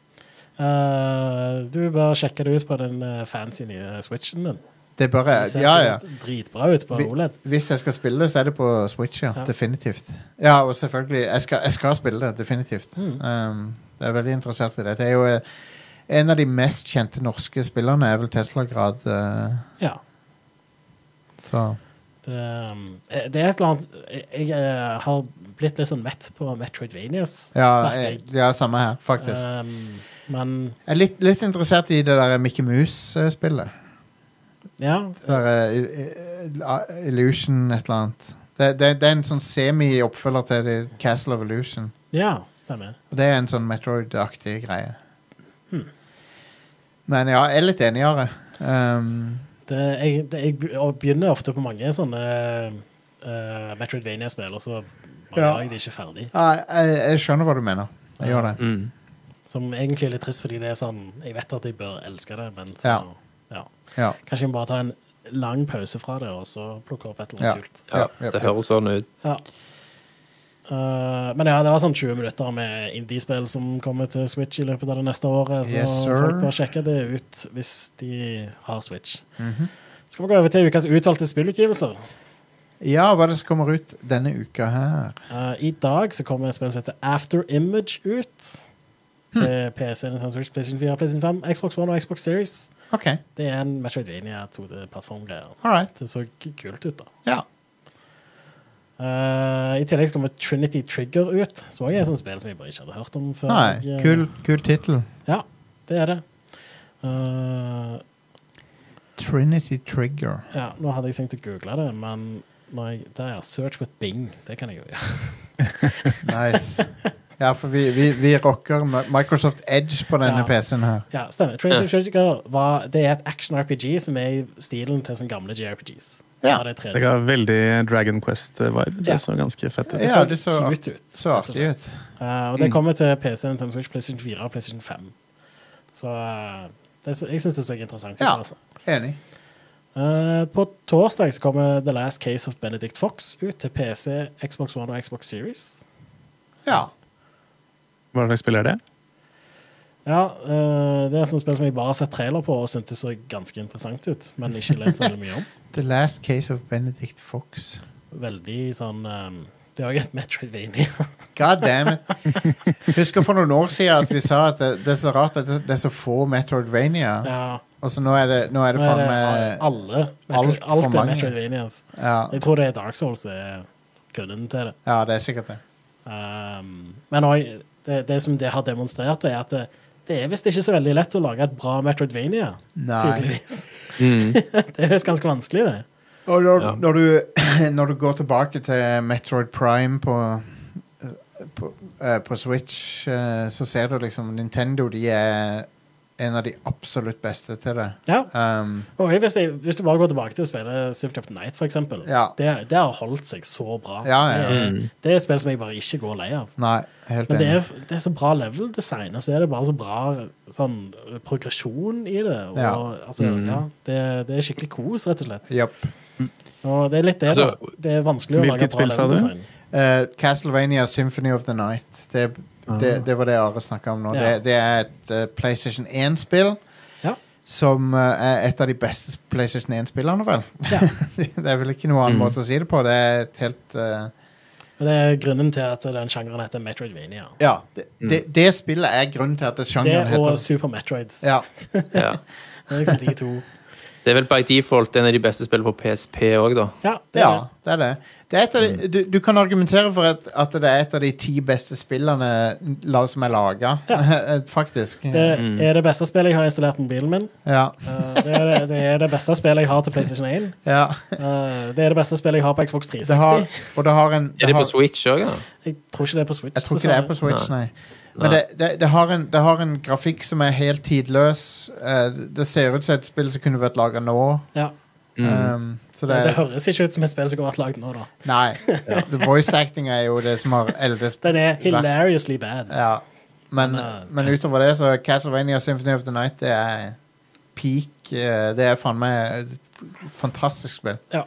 Du bør sjekke det ut på den fancy nye Switchen din. Det bør jeg, det ser dritbra ut på OLED. Hvis jeg skal spille det, så er det på Switch, ja. Definitivt. Ja, og selvfølgelig, jeg skal spille det, definitivt. Jeg er veldig interessert i det. Det er jo en av de mest kjente norske spillerne er vel Tesla-grad. Ja. Så... Det er et eller annet... Jeg har blitt litt sånn mett på Metroidvanias. Ja, samme her, faktisk. Men... Jeg er litt interessert i det der Mickey Mouse-spillet. Ja. Det der Illusion, et eller annet. Det er en sånn semi-oppfølger til Castle of Illusion. Ja, stemmer. Og det er en sånn Metroid-aktig greie. Men ja, jeg er litt enigere. Jeg begynner ofte på mange sånne Metroidvania-spill, og så er jeg ikke ferdig. Jeg skjønner hva du mener. Jeg gjør det. Som egentlig er litt trist, fordi det er sånn, jeg vet at jeg bør elske det, men så, kanskje jeg må bare ta en lang pause fra det, og så plukke opp et eller annet kult. Ja, det høres sånn ut. Ja. Men ja, det var sånn 20 minutter med indie-spill som kommer til Switch i løpet av det neste året, så folk bør sjekke det ut hvis de har Switch. Skal vi gå over til ukas utvalgte spillutgivelser? Ja, hva er det som kommer ut denne uka her? I dag så kommer et spill som heter After Image ut til PC, Nintendo Switch, PlayStation 4, PlayStation 5, Xbox One og Xbox Series. Okay. Det er en Metroidvania 2D-plattformgreier. Alright. Det så kult ut da. Ja. I tillegg så kommer Trinity Trigger ut. Så er det et sånt spill som jeg bare ikke hadde hørt om før. Nei, kul titel. Ja, det er det. Trinity Trigger. Ja, nå hadde jeg tenkt å google det, men det er Search with Bing. Det kan jeg jo gjøre. Nice. Ja, for vi rocker Microsoft Edge på denne PC-en her. Ja, stemmer. Trinity Trigger det er et action-RPG som er i stilen til sånne gamle JRPGs. Ja. Det ga veldig Dragon Quest-vibe. Det så ganske fett ut. Ja, det så artig ut. Og det kommer til PC, Nintendo Switch, PlayStation 4 og PlayStation 5. Så jeg synes det så interessant ut. Ja, enig. På torsdag så kommer The Last Case of Benedict Fox ut til PC, Xbox One og Xbox Series. Ja. Hva slags spill er det? Ja, det er sånn spill som jeg bare har sett trailer på og synes det så ganske interessant ut, men ikke leser veldig mye om. The Last Case of Benedict Fox. Veldig sånn... det er også et Metroidvania. God damn it. Husker for noen år siden at vi sa at det er så rart at det er så få Metroidvania. Ja. Og så nå er det faen med alt er Metroidvanias. Ja. Jeg tror det er Dark Souls er grunnen til det. Ja, det er sikkert det. Men også, det som det har demonstrert er at det er vist ikke så veldig lett å lage et bra Metroidvania. Nei. Tydeligvis. Det er vist ganske vanskelig det. Og når du går tilbake til Metroid Prime på Switch, så ser du liksom Nintendo, de er en av de absolutt beste til det. Ja. Og hvis du bare går tilbake til å spille Symphony of the Night, for eksempel, det har holdt seg så bra. Ja. Det er et spill som jeg bare ikke går lei av. Nei, helt enig. Men det er så bra level-design, og så er det bare så bra sånn, progresjon i det. Og, det er skikkelig kos, rett og slett. Yep. Og det er litt det, det er vanskelig å lage bra level-design. Castlevania Symphony of the Night. Det var det Are snakket om nå. Det er et PlayStation 1-spill som er et av de beste PlayStation 1-spillene, vel? Ja. Det er vel ikke noen annen måte å si det på. Det er et helt... Det er grunnen til at den sjangeren heter Metroidvania. Ja, det spillet er grunnen til at sjangeren heter... Det og Super Metroid. Ja. Det er liksom de to. Det er vel by default en av de beste spillene på PSP også, da. Ja, det er det. Det er et av de, du kan argumentere for at det er et av de 10 beste spillene som er laget, faktisk. Det er det beste spillet jeg har installert på mobilen min. Ja. Det er det beste spillet jeg har til PlayStation 1. Ja. Det er det beste spillet jeg har på Xbox 360. Er det på Switch også, da? Jeg tror ikke det er på Switch. Jeg tror ikke det er på Switch, nei. Men det har en grafikk som er helt tidløs. Det ser ut som et spill som kunne vært laget nå. Ja. Så det høres ikke ut som et spill som kunne vært laget nå, da. Nei. Voice acting er jo det som har eldest. Den er hilariously bad. Ja. Men utover det, så Castlevania Symphony of the Night, det er peak. Det er faen meg et fantastisk spill. Ja.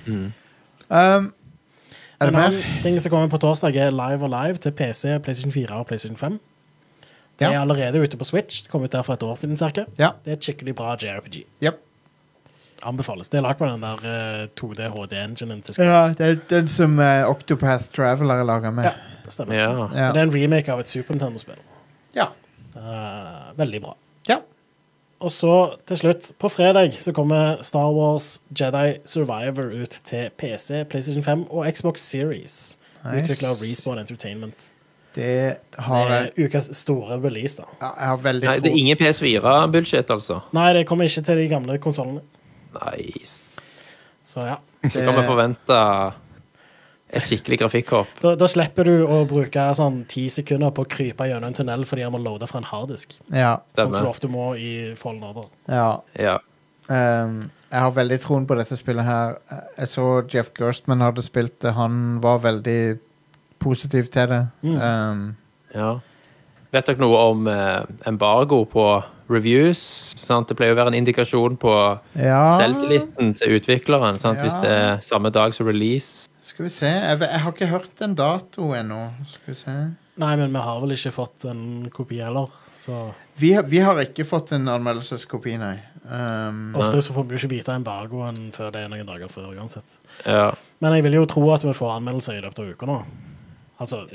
En annen ting som kommer på torsdag er Live og Live til PC, PlayStation 4 og PlayStation 5. Det er allerede ute på Switch. Det kom ut der for et år siden, cirka. Ja. Det er et skikkelig bra JRPG. Yep. Anbefales. Det er lagt på den der 2D HD-enginen. Ja, det er den som Octopath Traveler er laget med. Ja, det stemmer. Ja. Det er en remake av et Super Nintendo-spill. Ja. Veldig bra. Ja. Og så til slutt, på fredag, så kommer Star Wars Jedi Survivor ut til PC, PlayStation 5 og Xbox Series. Nice. Utviklet av Respawn Entertainment. Det er ukas store release, da. Ja, jeg har veldig Nei, det er ingen PS4-bullshit, altså? Nei, det kommer ikke til de gamle konsolene. Nice. Så ja. Så kan vi forvente et skikkelig grafikkhopp. Da slipper du å bruke sånn 10 sekunder på å krype gjennom en tunnel fordi jeg må loade fra en harddisk. Ja. Sånn som du ofte må i Fallen Order. Ja. Jeg har veldig troen på dette spillet her. Jeg så Jeff Gerstmann hadde spilt det. Han var veldig positiv til det. Ja. Vet dere noe om embargo på reviews? Sant? Det pleier å være en indikasjon på selvtilliten til utvikleren, sant? Hvis det er samme dag som release. Skal vi se, jeg har ikke hørt en dato ennå. Skal vi se. Nei, men vi har vel ikke fått en kopi heller, så... Vi har ikke fått en anmeldelseskopi, nei. Ofte så får vi jo ikke vite embargoen før det er noen dager før, uansett. Ja. Men jeg vil jo tro at vi får anmeldelser i løpet av uka nå. Altså,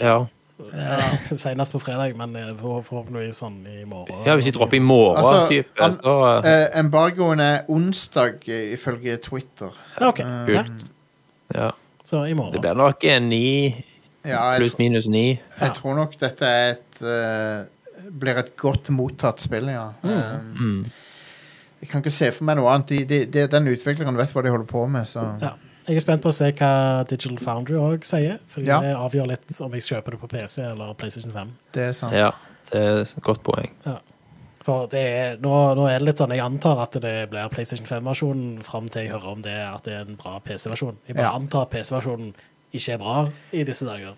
senest på fredag, men forhåpentligvis sånn i morgen. Ja, hvis vi dropper i morgen, type. Embargoen er onsdag, ifølge Twitter. Ok. Kult. Ja. Så i morgen. Det blir nok 9, pluss minus 9. Jeg tror nok dette er blir et godt mottatt spill, ja. Jeg kan ikke se for meg noe annet. Den utvikleren vet hva de holder på med, så... Ja. Jeg er spent på å se hva Digital Foundry også sier, for det avgjør litt om jeg kjøper det på PC eller PlayStation 5. Det er sant. Ja, det er et godt poeng. Ja. For nå er det litt sånn, jeg antar at det blir PlayStation 5-versjonen frem til jeg hører om det at det er en bra PC-versjon. Jeg bare antar at PC-versjonen ikke er bra i disse dager.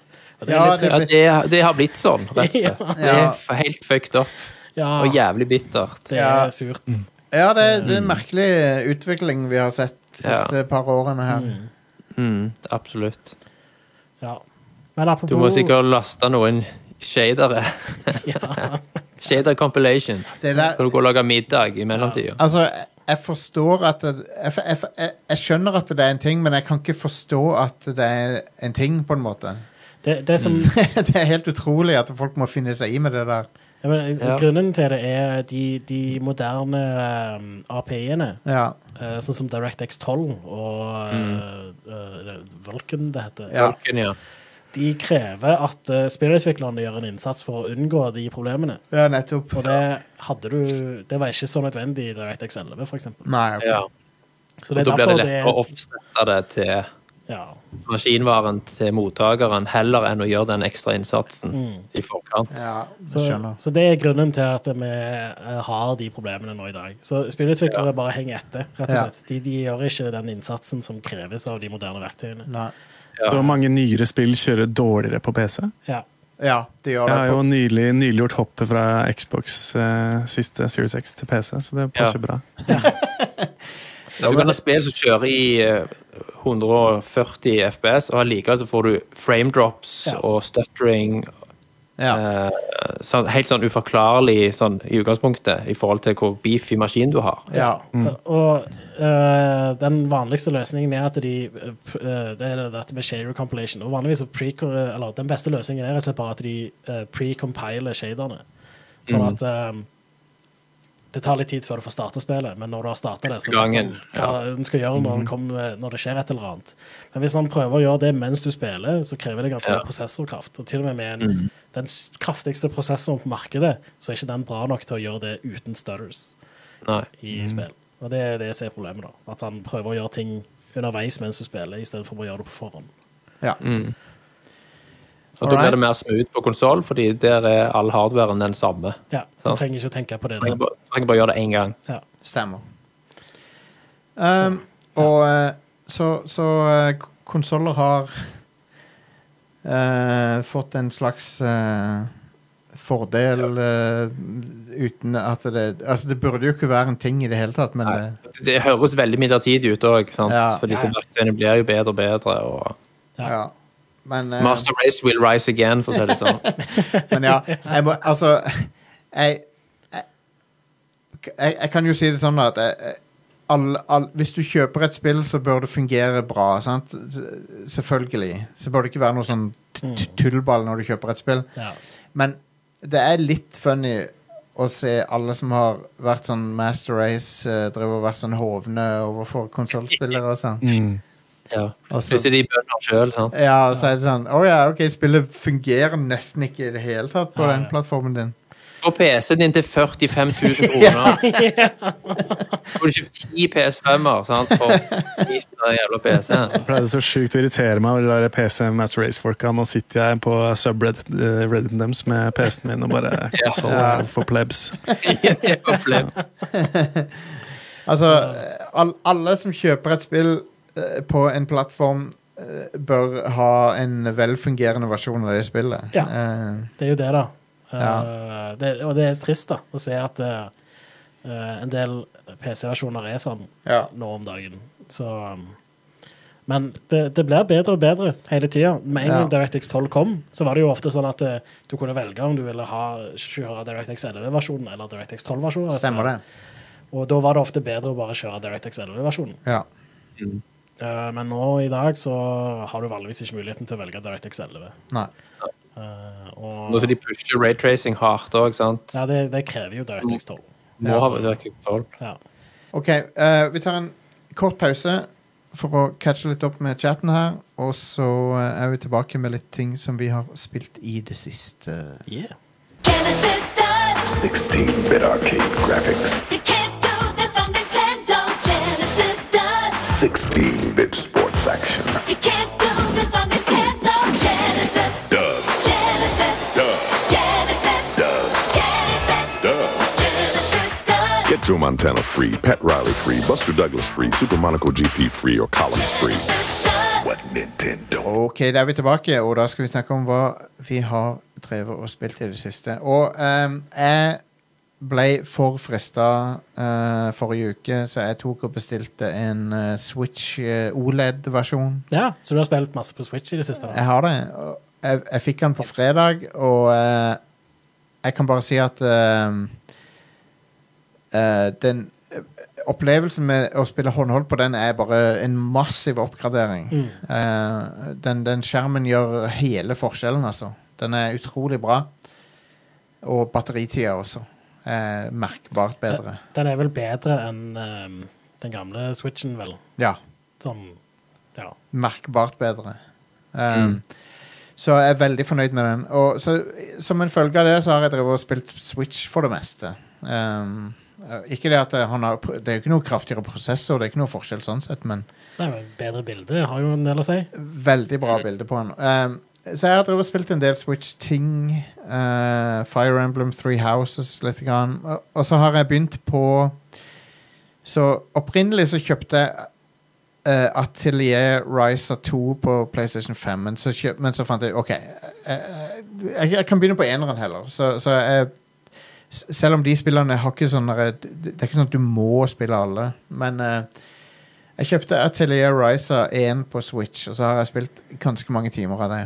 Det har blitt sånn, rett og slett. Det er helt fucked up. Og jævlig bittert. Det er surt. Ja, det er en merkelig utvikling vi har sett de siste par årene her. Absolutt. Ja. Men apropos... Du må sikkert laste noen Shadere. Shader compilation. Kan du gå og lage middag I mellomtiden? Altså, jeg forstår at jeg skjønner at det en ting, men jeg kan ikke forstå at det en ting på en måte. Det som... det helt utrolig at folk må finne seg I med det der. Ja, men, grunnen til det de moderne API-ene, sånn som DirectX 12 og Vulkan, det heter. Vulkan, De krever at spillutviklerne gjør en innsats for å unngå de problemene. Ja, nettopp. Og det var ikke så nødvendig I DirectX 11, for eksempel. Nei, ok. Så det da blir det lettere å offsette det til maskinvaren til mottakeren heller enn å gjøre den ekstra innsatsen I forkant. Ja, så det grunnen til at vi har de problemene nå I dag. Så spillutviklere bare henger etter, rett og slett. De gjør ikke den innsatsen som kreves av de moderne verktøyene. Nei. Det var mange nyere spill kjører dårligere på PC. Ja, de gjør det. Jeg har jo nylig gjort hoppet fra Xbox siste Series X til PC, så det passer bra. Du kan ha spill som kjører I 140 FPS, og likevel så får du frame drops og stuttering. Helt sånn uforklarlig sånn, I utgangspunktet I forhold til hvor beefy maskin du har. Og den vanligste løsningen at det dette med shader compilation, og vanligvis den beste løsningen rett og slett bare at de pre-compiler shaderne. Sånn at det tar litt tid før du får startet spillet, men når du har startet det, så den skal gjøre når det skjer et eller annet. Men hvis han prøver å gjøre det mens du spiller, så krever det ganske mye prosessorkraft. Og til og med den kraftigste prosessoren på markedet, så ikke den bra nok til å gjøre det uten stutters I spill. Og det det som problemet da. At han prøver å gjøre ting underveis mens du spiller, I stedet for å gjøre det på forhånd. Ja. Så da blir det mer smooth på konsol, fordi der all hardwaren den samme. Ja, du trenger ikke å tenke på det. Du trenger bare gjøre det en gang. Ja. Stemmer. Så konsoler har fått en slags fordel uten at det burde jo ikke være en ting I det hele tatt, men det høres veldig midlertidig ut også, sant? For disse verktøyene blir jo bedre og bedre, og... Men, Master Race will rise again, for å si det sånn. Men jeg kan jo si det sånn at hvis du kjøper et spill, så bør det fungere bra, sant? Selvfølgelig. Så bør det ikke være noe sånn tullball når du kjøper et spill. Men det litt funny å se alle som har vært sånn Master Race, driver og vært sånn hovne overfor konsolspillere og sånn. Ja, synes de bønner selv, sant? Ja, og så det sånn, ok, spillet fungerer nesten ikke I det hele tatt på den plattformen din. På PC din til 45 000 kroner. Får du kjøpt 10 PS5-er, sant? For prisen av den jævla PC-en. Det pleide så sykt å irritere meg over de PC Master Race-folka. Nå sitter jeg på subredditen deres med PC-en min og bare for plebs. For plebs. Altså, alle som kjøper et spill på en plattform bør ha en velfungerende versjon av det spillet. Ja, det jo det da. Og det trist da, å se at en del PC-versjoner sånn nå om dagen. Så, men det blir bedre og bedre hele tiden. Med en gang DirectX 12 kom, så var det jo ofte sånn at du kunne velge om du ville kjøre DirectX 11-versjonen eller DirectX 12-versjonen. Stemmer det. Og da var det ofte bedre å bare kjøre DirectX 11-versjonen. Ja. Men nå I dag så har du vanligvis ikke muligheten til å velge DirectX 11. Nei. Nå så de pusher raytracing hardt også, sant? Ja, det krever jo DirectX 12. Må ha DirectX 12. Ja. Ok, vi tar en kort pause for å catche litt opp med chatten her, og så vi tilbake med litt ting som vi har spilt I det siste. Yeah. Genesis does 16-bit arcade graphics. You can't do this on Nintendo. Genesis does 16-bit sports action. You can't do this on Nintendo. Genesis Does. Genesis Does. Genesis Does. Genesis Does. Genesis does Get Joe Montana free, Pat Riley free, Buster Douglas free, Super Monaco GP free, or Collins free. What Nintendo? Ok, da vi tilbake, og da skal vi snakke om hva vi har drevet og spilt I det siste. Og jeg ble for fristet forrige uke, så jeg tok og bestilte en Switch OLED-versjon. Ja, så du har spilt masse på Switch I det siste? Da? Jeg har det. jeg fikk den på fredag, og jeg kan bare si at den opplevelsen med å spille håndhold på den er bare en massiv oppgradering. Den skjermen gjør hele forskjellen, altså. Den er utrolig bra. Og batteritida også er merkbart bedre. Den er vel bedre enn den gamle Switchen, vel? Ja. Sånn, ja. Merkbart bedre. Så jeg er veldig fornøyd med den. Og så, som en følge av det, så har jeg drevet og spilt Switch for det meste. Ikke det at det er jo ikke noe kraftigere prosessor, det er ikke noe forskjell sånn sett, men det er jo bedre bilde, har jo en del å si. Veldig bra bilde på den. Så jeg har drevet og spilt en del Switch-ting, Fire Emblem, Three Houses litt grann, og så har jeg begynt på så opprinnelig så kjøpte jeg Atelier Ryza 2 på PlayStation 5, men så fant jeg, ok, jeg kan begynne på eneren heller, så jeg selv om de spillerne har ikke sånn det er ikke sånn at du må spille alle, men jeg kjøpte Atelier Ryza 1 på Switch, og så har jeg spilt ganske mange timer av det.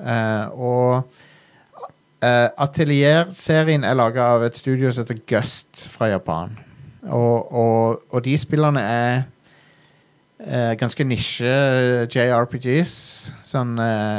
Og Atelier-serien er laget av et studio som heter Gust fra Japan, og de spillerne er ganske nisje JRPGs, sånn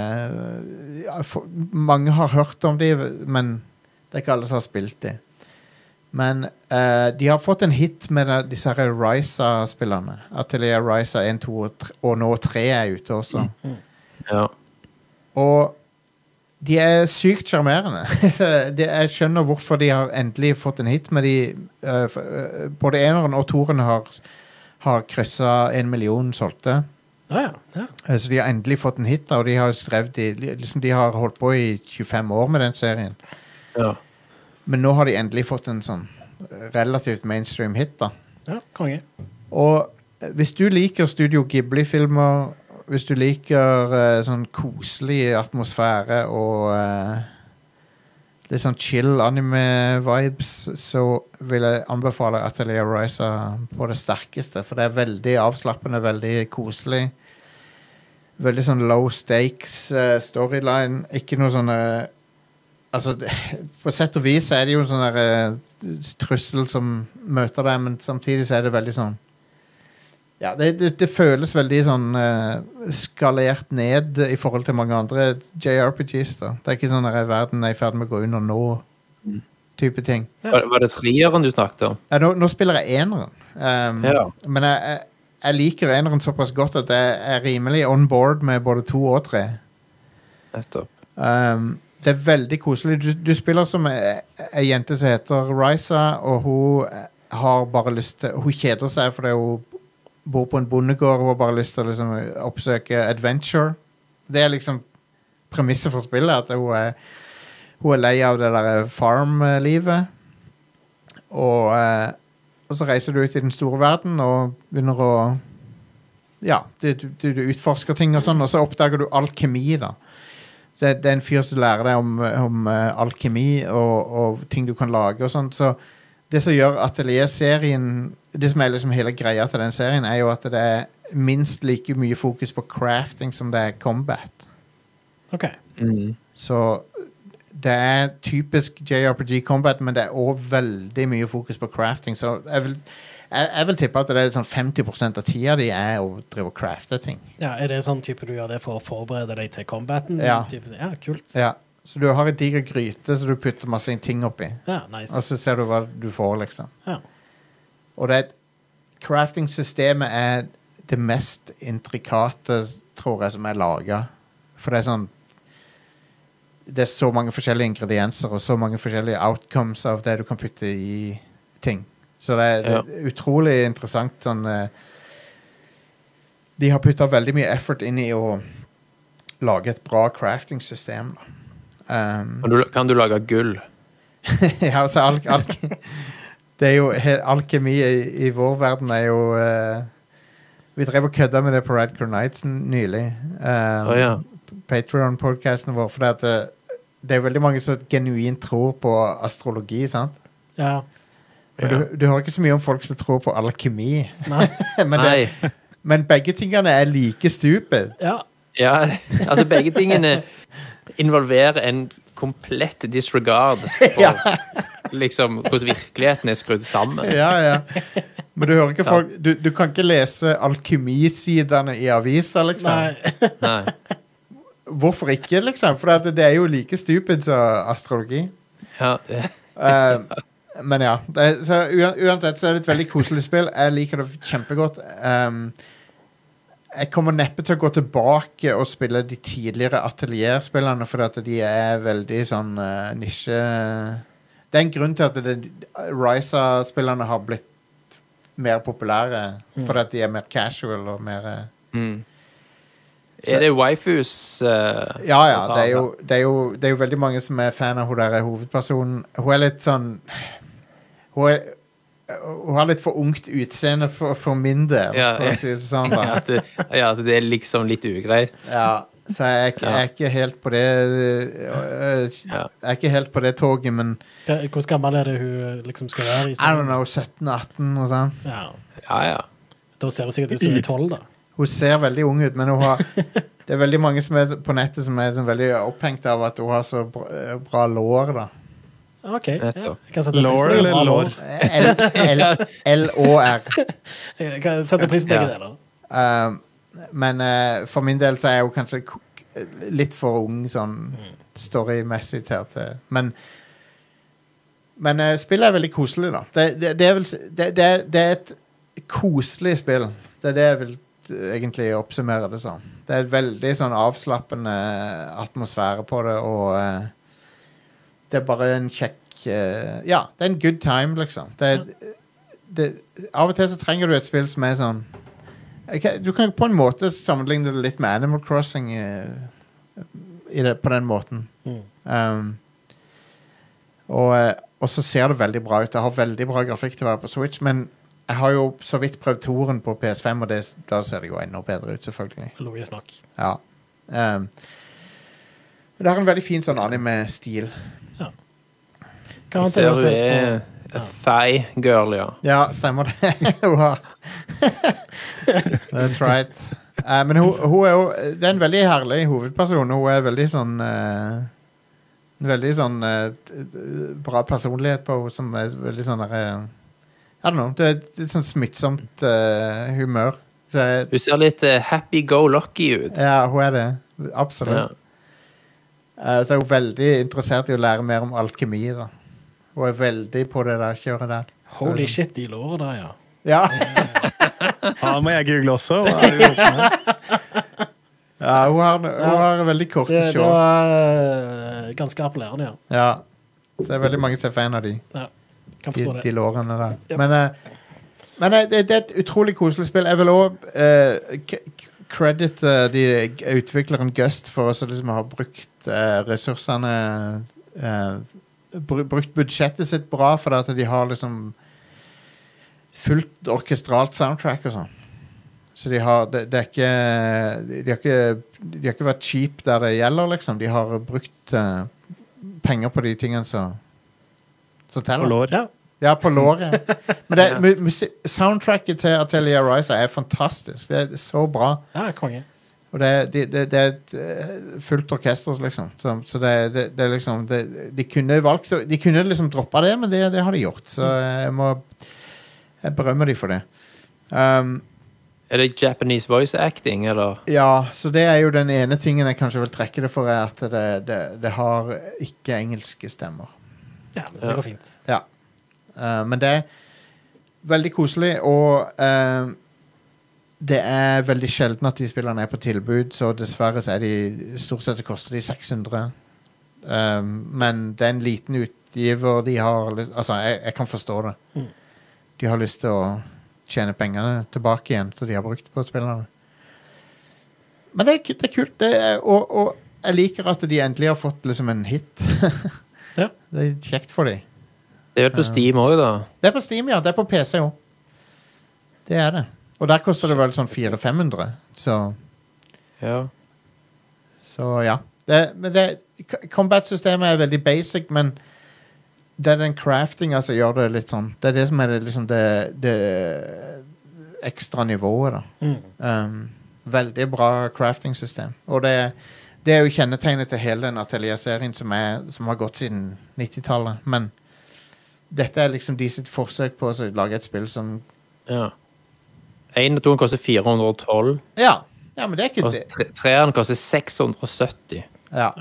mange har hørt om de, men det er ikke alle som har spilt de. Men de har fått en hit med disse her Ryza-spillerne. Atelier Ryza 1, 2 og nå 3 er ute også. Ja. Og de er sykt charmerende. Jeg skjønner hvorfor de har endelig fått en hit med de både eneren og toren har krysset 1 million solgte. Ja. Så de har endelig fått en hit, og de har strevd de har holdt på i 25 år med den serien. Ja. Men nå har de endelig fått en sånn relativt mainstream hit da. Ja, konge. Og hvis du liker Studio Ghibli-filmer, hvis du liker sånn koselig atmosfære og litt sånn chill anime-vibes, så vil jeg anbefale Atelier Ryza på det sterkeste, for det er veldig avslappende, veldig koselig. Veldig sånn low stakes storyline, ikke noe sånn altså, på sett og vis er det jo en sånn trussel som møter deg, men samtidig så er det veldig sånn ja, det føles veldig sånn skalert ned i forhold til mange andre JRPGs da. Det er ikke sånn at verden er i ferd med å gå under nå type ting. Var det 3-eren du snakket om? Ja, nå spiller jeg eneren. Men jeg liker eneren såpass godt at jeg er rimelig on board med både 2 og 3. Nettopp. Det er veldig koselig. Du spiller som en jente som heter Ryza, og hun har bare lyst til, hun kjeder seg fordi hun bor på en bondegård og har bare lyst til å liksom oppsøke adventure. Det er liksom premisset for spillet, at hun er lei av det der farm-livet. Og så reiser du ut i den store verden og begynner å ja, du utforsker ting og sånn, og så oppdager du alkemi da. Så det er en fyr som lærer deg om alkemi og ting du kan lage og sånt, så det som gjør Atelier-serien, det som er liksom hele greia til den serien, er jo at det er minst like mye fokus på crafting som det er combat. Ok. Så det er typisk JRPG combat, men det er også veldig mye fokus på crafting, så jeg vil tippe at det er sånn 50% av tida de er å drive og crafte ting. Ja, er det sånn type du gjør det for å forberede deg til combaten? Ja. Ja, kult. Ja. Så du har en diger gryte så du putter masse ting oppi. Ja, nice. Og så ser du hva du får, liksom. Ja. Og crafting-systemet er det mest intrikate, tror jeg, som er laget. For det er sånn det er så mange forskjellige ingredienser og så mange forskjellige outcomes av det du kan putte i ting. Så det er utrolig interessant sånn, de har puttet veldig mye effort inn i å lage et bra crafting-system. Kan du lage gull? Ja, altså det er jo alkemi i vår verden er jo vi drev og kødda med det på Radcrew Nights nylig. Patreon-podcasten vår, for det er veldig mange som genuint tror på astrologi, sant? Ja. Du hører ikke så mye om folk som tror på alkemi. Nei. men begge tingene er like stupid. Ja. Ja, altså begge tingene involverer en komplett disregard for liksom hvordan virkeligheten skrudd sammen. Ja. Men du hører ikke folk, du kan ikke lese alkymisidene I aviser, liksom. Nei. Hvorfor ikke, liksom? For det jo like stupid som astrologi. Ja, det. Men ja, så uansett så det et veldig koselig spill. Jeg liker det kjempegodt. Jeg kommer neppe til å gå tilbake og spille de tidligere atelierspillene, for at de veldig sånn nisje. Det en grunn til at Ryza-spillerne har blitt mer populære, for at de mer casual og mer... det waifus? Ja, det er jo veldig mange som fan av hun der hovedpersonen. Hun litt sånn... Hun har litt for ungt utseende for min del, for å si det sånn da. Det liksom litt ugreit. Ja, så jeg ikke helt på det jeg ikke helt på det toget, men hvor gammel det hun liksom skal være I I don't know, 17-18 og sånn. Ja. Da ser hun sikkert ut som 12 da. Hun ser veldig ung ut, men det veldig mange som på nettet som sånn veldig opphengt av at hun har så bra lår da. Ok, Lår eller lår? L-O-R. Jeg kan sette pris på begge deler. Men for min del så jeg jo kanskje litt for ung sånn storymessig til. Men spillet veldig koselig da. Det et koselig spill. Det jeg vil egentlig oppsummere det sånn. Det et veldig sånn avslappende atmosfære på det, og det bare en kjekk det en good time liksom av og til så trenger du et spill som sånn du kan på en måte sammenligne det litt med Animal Crossing på den måten og så ser det veldig bra ut. Det har veldig bra grafikk til å være på Switch, men jeg har jo så vidt prøvd toren på PS5, og da ser det jo enda bedre ut selvfølgelig. Logisk nok. Ja men det har en veldig fin sånn anime-stil. Jeg ser du thigh girl, Ja, stemmer det. That's right. Men hun jo, det en veldig herlig hovedperson. Hun veldig sånn veldig sånn bra personlighet på henne, som veldig sånn I don't know, det et sånn smittsomt humør. Hun ser litt happy-go-lucky ut. Ja, hun det. Absolutt. Så hun veldig interessert I å lære mer om alkemi da. Hun veldig på det der kjøret der. Holy shit, de lårer der, ja. Ja. Ja, må jeg google også. Ja, hun har veldig korte shorts. Det var ganske appellerende, ja. Så veldig mange som fan av de. Ja, kan forstå det. De lårene der. Yep. Men det et utrolig koselig spill. Jeg vil også credit de utvikleren Gust for å liksom ha brukt ressursene brukt budsjettet sitt bra, for at de har liksom fullt orkestralt soundtrack og sånn. Så de har ikke de har ikke vært cheap der det gjelder liksom. De har brukt penger på de tingene som teller. På lår. Ja, på låret. Men soundtracket til Atelier Ryza fantastisk. Det så bra. Ja, konge. Og det et fullt orkester liksom. Så det liksom de kunne valgt de kunne liksom droppet det, men det har de gjort. Så jeg berømmer de for det. Det Japanese voice acting, eller? Ja, så det jo den ene tingen jeg kanskje vil trekke det for, at det har ikke engelske stemmer. Ja, det går fint. Ja. Men det veldig koselig, og det veldig sjelden at de spillerne på tilbud, så dessverre så de stort sett så koster de 600. Men det en liten utgiver de har, altså jeg kan forstå det. De har lyst til å tjene pengene tilbake igjen, så de har brukt på spillerne. Men det kult, og jeg liker at de endelig har fått liksom en hit. Ja. Det kjekt for dem. Det på Steam også da? Det på Steam, ja. Det på PC også. Det det. Og der koster det vel sånn 400-500. Så ja. Combat-systemet veldig basic, men det den crafting altså gjør det litt sånn. Det det som liksom det ekstra nivået da. Veldig bra crafting-system. Og det jo kjennetegnet til hele den Atelier-serien som har gått siden 90-tallet. Men dette liksom de sitt forsøk på å lage et spill som... Ja. 1 og 2 koster 412. Ja, men det ikke det. 3 koster 670. Ja.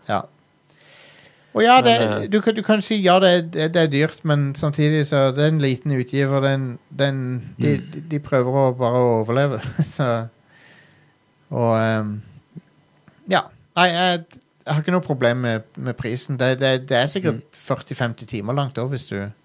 Og ja, du kan si ja, det dyrt, men samtidig så det en liten utgiver, de prøver å bare overleve. Så, og ja, nei, jeg har ikke noe problem med prisen. Det sikkert 40-50 timer langt også, hvis du...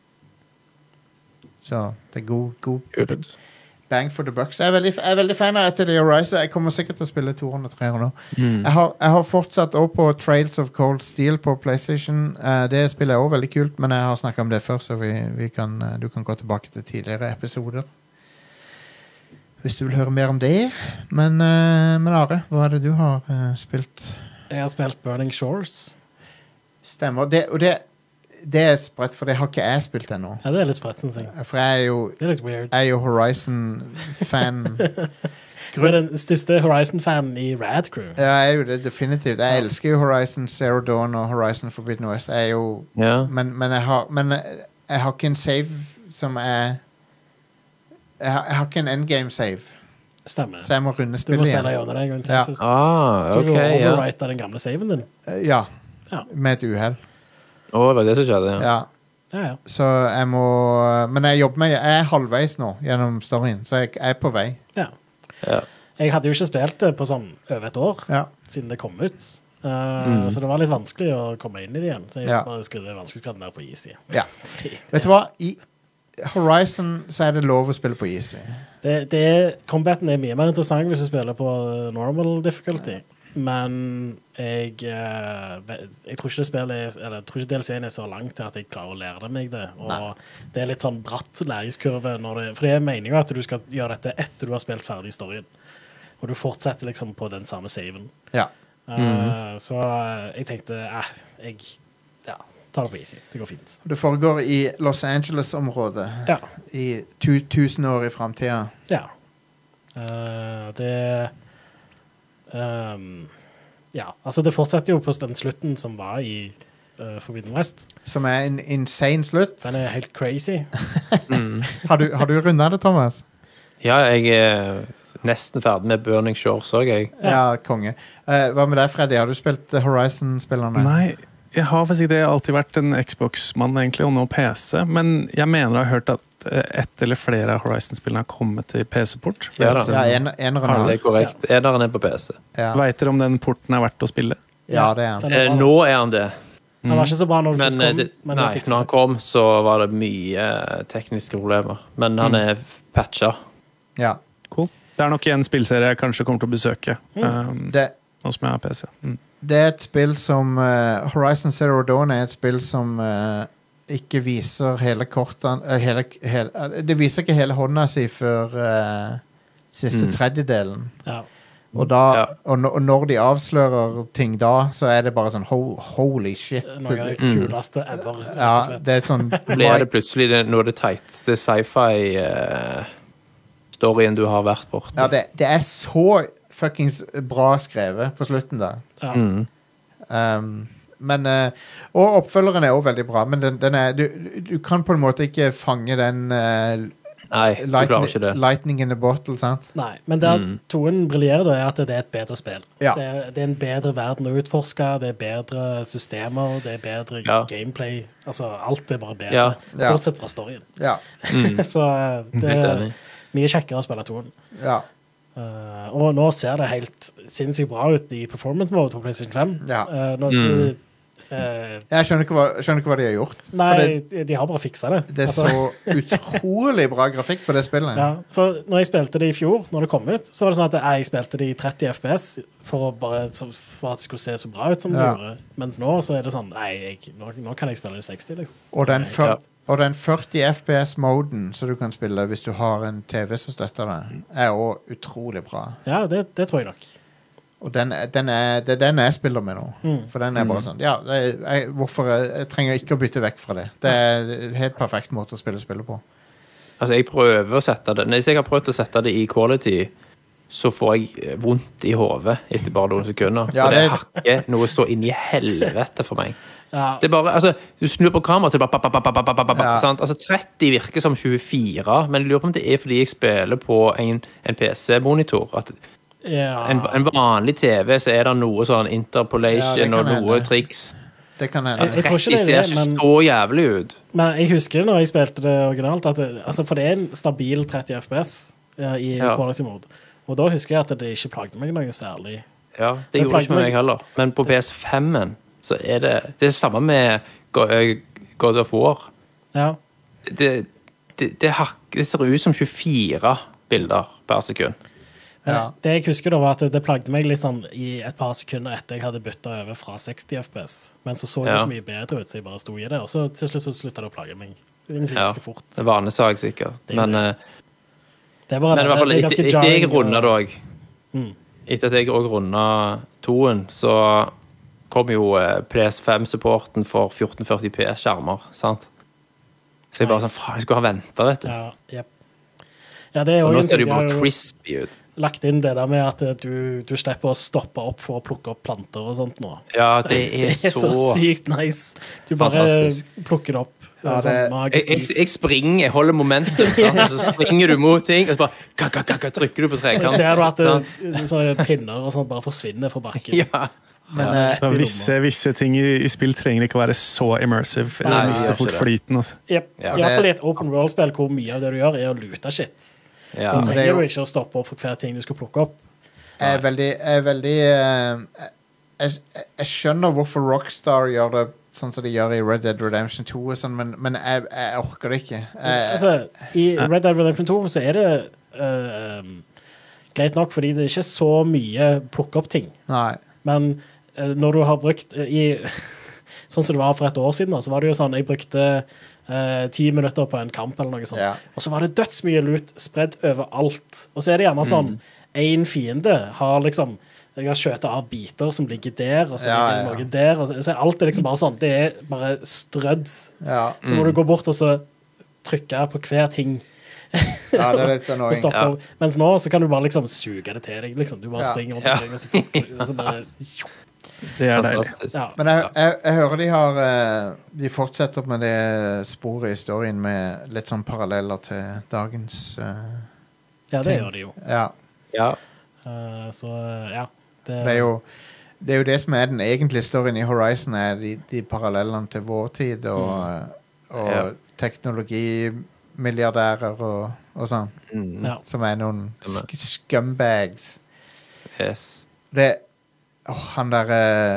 Så det god bang for the bucks. Jeg er veldig fan av Atelier Ryza. Jeg kommer sikkert til å spille 200-300 nå. Jeg har fortsatt også på Trails of Cold Steel på PlayStation. Det spillet er også veldig kult, men jeg har snakket om det før, så du kan gå tilbake til tidligere episoder. Hvis du vil høre mer om det. Men Are, hva er det du har spilt? Jeg har spilt Burning Shores. Stemmer. Det er sprett, for det har ikke jeg spilt ennå. Ja, det er litt sprett, synes jeg. For jeg det er litt weird. Jeg er jo Horizon-fan. Du er den største Horizon-fan i Rad Crew. Ja, jeg er jo det, definitivt. Jeg elsker jo Horizon Zero Dawn og Horizon Forbidden West. Jeg er jo... Ja. Men jeg har ikke en save som er... Jeg har ikke en endgame save. Stemmer. Så jeg må runde Du må spillet spille igjen. gjennom det en gang til først. Ok, Du må ja. overwrite den gamle saven din. Ja, Ja. med et uheld. Det var det som skjedde, ja. Ja. Så jeg må... Men jeg er halvveis nå gjennom storyen, så jeg er på vei. Ja. Ja. Jeg hadde jo ikke spilt det på sånn over et år, Ja. siden det kom ut. Så det var litt vanskelig å komme inn i det igjen. Så jeg bare skrudde vanskelighetsgraden ned på easy. Ja. Vet du hva? I Horizon så er det lov å spille på easy. Combaten er mye mer interessant hvis du spiller på normal difficulty. Men jeg tror ikke det spillet eller jeg tror ikke DLC-en er så langt til at jeg klarer å lære meg det. Og det er litt sånn bratt læringskurve for det er meningen at du skal gjøre dette etter du har spilt ferdig storyen. Og du fortsetter liksom på den samme saven. Ja. Så jeg tenkte jeg tar det på easy. Det går fint. Det foregår i Los Angeles-området. Ja. I 1000 år i fremtiden. Ja. Altså det fortsetter jo på den slutten som var i Forbidden West. Som er en insane slutt. Den er helt crazy. Har du rundet det, Thomas? Ja, jeg er nesten ferdig med Burning Shores også, jeg. Ja, konge. Hva med deg, Freddy? Har du spilt Horizon-spillerne? Nei, jeg har faktisk ikke det. Jeg har alltid vært en Xbox-mann egentlig, og nå PC. Men jeg mener jeg har hørt at ett eller flere av Horizon-spillene har kommet til PC-port. Ja, da. Eneren Det er korrekt. Eneren er på PC. Ja. Vet dere om den porten er verdt å spille? Ja, det er han. Nå er han det. Han var ikke så bra når det først kom. Når han kom, så var det mye tekniske problemer. Men han er patcha. Ja. Cool. Det er nok en spillserie jeg kanskje kommer til å besøke. Nå som jeg har PC. Det er et spill som Horizon Zero Dawn er et spill som ikke viser hele korten det viser ikke hele hånda si før siste tredjedelen. Ja. Og når de avslører ting da, så er det bare sånn holy shit. Noe av det kuleste ever. Ja, det er sånn blir det plutselig noe av det teiteste sci-fi storyen du har vært borte. Ja, det er så fuckings bra skrevet på slutten da. Ja. Men og oppfølgeren er også veldig bra, men den er, du kan på en måte ikke fange den Nei, du klarer ikke det. Lightning in a bottle, sant? Nei, men der toen briljerer da er at det er et bedre spill. Ja. Det er en bedre verden å utforske, det er bedre systemer, det er bedre gameplay, altså alt er bare bedre, bortsett fra storyen. Ja. Så det er mye kjekkere å spille toen. Ja. Og nå ser det helt sinnssykt bra ut i performance mode på PlayStation 5. Ja. Jeg skjønner ikke hva de har gjort. Nei, de har bare fikset det. Det er så utrolig bra grafikk på det spillet. Ja, for når jeg spilte det i fjor, når det kom ut, så var det sånn at jeg spilte det i 30 FPS for at det skulle se så bra ut som det gjorde. Mens nå så er det sånn, nå kan jeg spille det i 60, liksom. Og den 40 FPS-moden som du kan spille hvis du har en TV som støtter det, er også utrolig bra. Ja, det tror jeg nok. Og det er den jeg spiller med nå. For den er bare sånn, jeg trenger ikke å bytte vekk fra det. Det er en helt perfekt måte å spille på. Altså, jeg prøver å sette det, hvis jeg har prøvd å sette det i quality, så får jeg vondt i hodet etter bare noen sekunder. Ja, for det hakker noe så inn i helvete for meg. Ja. Det er bare, altså, du snur på kamera til bare sant? Altså 30 virker som 24, men jeg lurer på om det er fordi jeg spiller på en PC-monitor, at en vanlig TV så er det noe sånn interpolation og noe triks. Det kan hende. Jeg tror ikke det ser ikke så jævlig ut. Men jeg husker når jeg spilte det originalt, at altså, for det er en stabil 30 FPS i quality mode. Og da husker jeg at det ikke plagde meg noe særlig. Ja, det gjorde ikke meg heller. Men på PS5-en så er det samme med God of War. Ja. Det ser ut som 24 bilder per sekund. Ja. Det jeg husker da var at det plagde meg litt sånn i et par sekunder etter jeg hadde byttet over fra 60 FPS. Men så det så mye bedre ut, så jeg bare stod i det. Og så til slutt så sluttet det å plage meg ganske fort. Det var vanesak sikkert. Men det er bare men i hvert fall etter jeg rundet det også. Etter at jeg også rundet 2-en, så kom jo PS5-supporten for 1440p-skjermer, sant? Så jeg bare sånn, faen, jeg skulle ha ventet, vet du. Ja, det er for nå jo ser det jo bare crispy ut. Lagt inn det der med at du slipper å stoppe opp for å plukke opp planter og sånt nå. Ja, det er så sykt nice. Du bare plukker det opp. Ja, jeg springer, jeg holder momentum, sant? Og så springer du mot ting, og så bare trykker du på trekant. Ser du at sånne pinner og sånt bare forsvinner fra bakken. Ja. Men visse ting i spill trenger ikke å være så immersive. Eller mister fort flyten. Altså. Yep. I hvert fall i et open world-spill hvor mye av det du gjør er å lute shit. Da trenger du ikke å stoppe opp for hver ting du skal plukke opp. Jeg skjønner hvorfor Rockstar gjør det sånn som de gjør i Red Dead Redemption 2 og sånn, men jeg orker det ikke. I Red Dead Redemption 2 så er det greit nok, fordi det er ikke så mye plukke opp ting. Nei. Men når du har brukt sånn som det var for et år siden, så var det jo sånn, jeg brukte 10 minutter på en kamp eller noe sånt. Og så var det dødsmye lut spredd over alt. Og så er det gjerne sånn, en fiende har liksom, jeg har skjøtet av biter som ligger der, og så ligger noe der, og så alt er liksom bare sånn, det er bare strødd. Så må du gå bort og så trykke på hver ting. Ja, det er litt annoying. Mens nå så kan du bare liksom suge det til deg, liksom. Du bare springer rundt omkring, og så bare... Det er deilig. Men jeg hører de fortsetter med det sporet i storyen med litt sånn paralleller til dagens ja, det gjør de jo. Så ja. Det er jo det som er den egentlige storyen i Horizon, er de parallellene til vår tid og teknologimilliardærer og sånn. Som er noen scumbags. Yes. Han der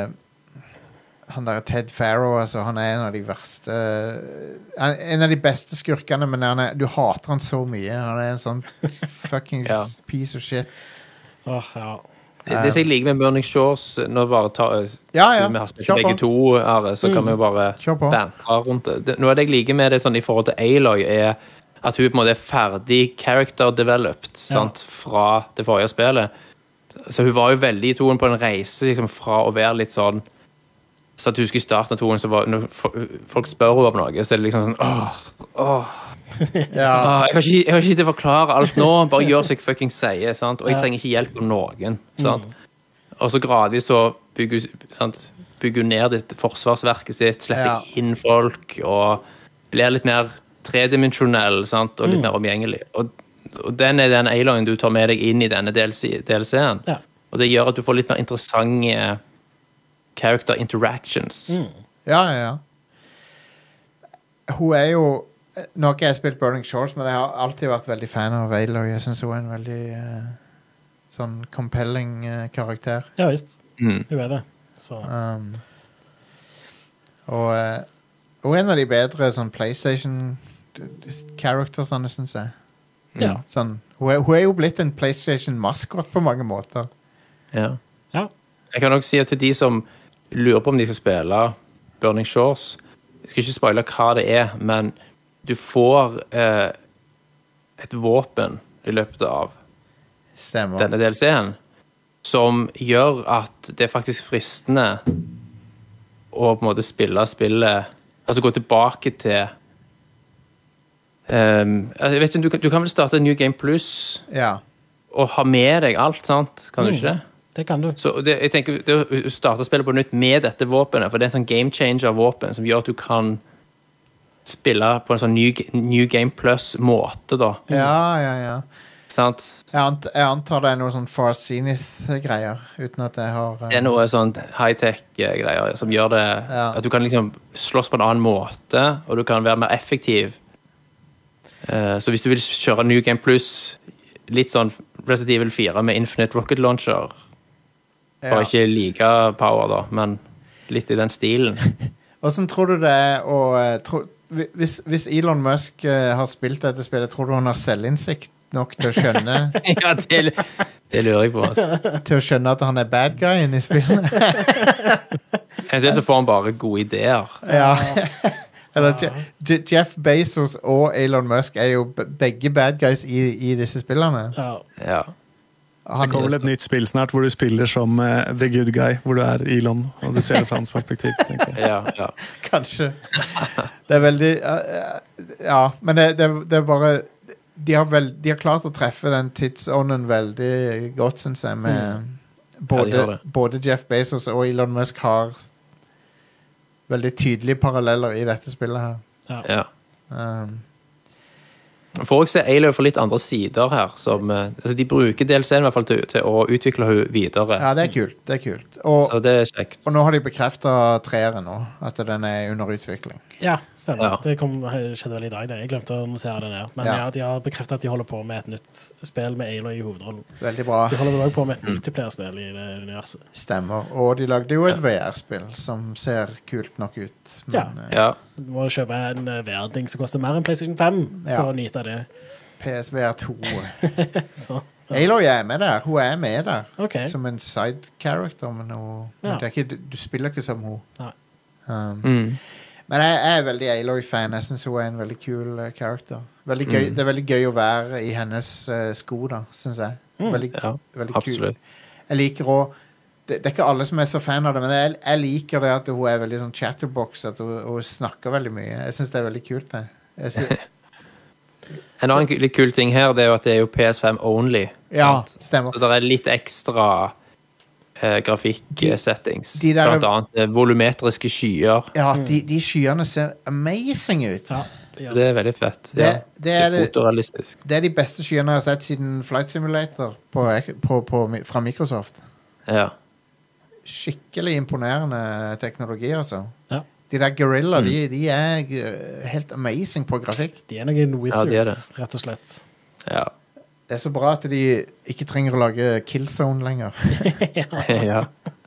Ted Farrow, altså, han er en av de verste en av de beste skurkene, men du hater han så mye. Han er en sånn fucking piece of shit. Det som jeg liker med Burning Shores, når vi bare tar vi har spilt begge to her, så kan vi jo bare bantre rundt det. Noe av det jeg liker med det sånn, i forhold til Aloy er at hun på en måte er ferdig character developed, sant, fra det forrige spillet. Så hun var jo veldig i toen på en reise liksom, fra å være litt sånn, så at du husker i starten av toen, så var, når folk spør henne om noe, så er det liksom sånn jeg har ikke tid til å forklare alt nå, bare gjør som jeg fucking sier, sant? Og jeg trenger ikke hjelp av noen, sant? Og så gradvis så bygger hun ned ditt forsvarsverket sitt, slipper inn folk og blir litt mer tredimensionell, sant? Og litt mer omgjengelig, og den er den Aloyen du tar med deg inn i denne DLC-en, og det gjør at du får litt mer interessante character interactions. Hun er jo, nå har ikke jeg spilt Burning Shores, men jeg har alltid vært veldig fan av Aloy. Jeg synes hun er en veldig sånn compelling karakter. Ja, visst. Hun er det. Så. Og en av de bedre sånn PlayStation charactersene, synes jeg. Sånn, hun er jo blitt en PlayStation-maskot på mange måter. Jeg kan også si at til de som lurer på om de skal spille Burning Shores, jeg skal ikke spoile hva det er, men du får et våpen i løpet av denne DLC-en som gjør at det er faktisk fristende å på en måte spille spillet, altså gå tilbake til jeg vet ikke, du kan vel starte New Game Plus å ha med deg alt, sant? Kan du ikke det? Det kan du. Så jeg tenker, det å starte spillet på nytt med dette våpenet, for det en sånn game changer-våpen som gjør at du kan spille på en sånn New Game Plus-måte, da. Ja. Sant? Jeg antar det noe sånn Far Zenith-greier, uten at jeg har... Det noe sånn high-tech-greier som gjør det at du kan liksom slåss på en annen måte, og du kan være mer effektiv. Så hvis du vil kjøre New Game Plus, litt sånn Resident Evil 4 med Infinite Rocket Launcher, bare ikke like power da, men litt i den stilen. Hvordan tror du det hvis Elon Musk har spilt dette spillet, tror du han har selvinnsikt nok til å skjønne ja, det lurer jeg på til å skjønne at han er bad guyen i spillet? Jeg så får han bare gode ideer. Ja. Eller Jeff Bezos og Elon Musk er jo begge bad guys i disse spillene. Ja. Det kommer vel et nytt spill snart hvor du spiller som the good guy, hvor du er Elon, og du ser det fra hans perspektiv, tenker jeg. Ja. Kanskje. Det er veldig ja, men det er bare de har klart å treffe den tidsånden veldig godt, synes jeg, med både Jeff Bezos og Elon Musk har veldig tydelige paralleller i dette spillet her. Ja. Får også se Aloy for litt andre sider her, som, altså de bruker DLC-en i hvert fall til å utvikle henne videre. Ja, det er kult. Og, så det er kjekt. Og nå har de bekreftet treeren nå, at den er under utvikling. Ja, stemmer. Det skjedde vel i dag, det. Jeg glemte å notere det ned. Men de har bekreftet at de holder på med et nytt spill med Aloy i hovedrollen. Veldig bra. De holder også på med et multiplayer-spill i det universet. Stemmer. Og de lagde jo et VR-spill som ser kult nok ut. Men, du må kjøpe en VR-ding som koster mer enn PlayStation 5 for å nyte det. PSVR 2. Så. Aloy er med der. Hun er med der. Okay. Som en side character, men det er ikke, du spiller ikke som hun. Nei. Men jeg er veldig Aloy-fan. Jeg synes hun er en veldig kul character. Veldig gøy. Det er veldig gøy å være i hennes sko, da, synes jeg. Veldig kul. Jeg liker også det er ikke alle som er så fan av det, men jeg liker det at hun er veldig sånn chatterbox, at hun snakker veldig mye. Jeg synes det er veldig kult, det. En annen litt kul ting her, det er jo at det er jo PS5 only. Ja, stemmer. Så det er litt ekstra grafikk-settings. Blant annet volumetriske skyer. Ja, de skyene ser amazing ut. Ja. Det er veldig fett. Det er fotorealistisk. Det er de beste skyene jeg har sett siden Flight Simulator fra Microsoft. Ja. Skikkelig imponerende teknologi, altså. Ja. De der Gorilla, de er helt amazing på grafikk. De er noen wizards, rett og slett. Ja. Det er så bra at de ikke trenger å lage Killzone lenger. Ja.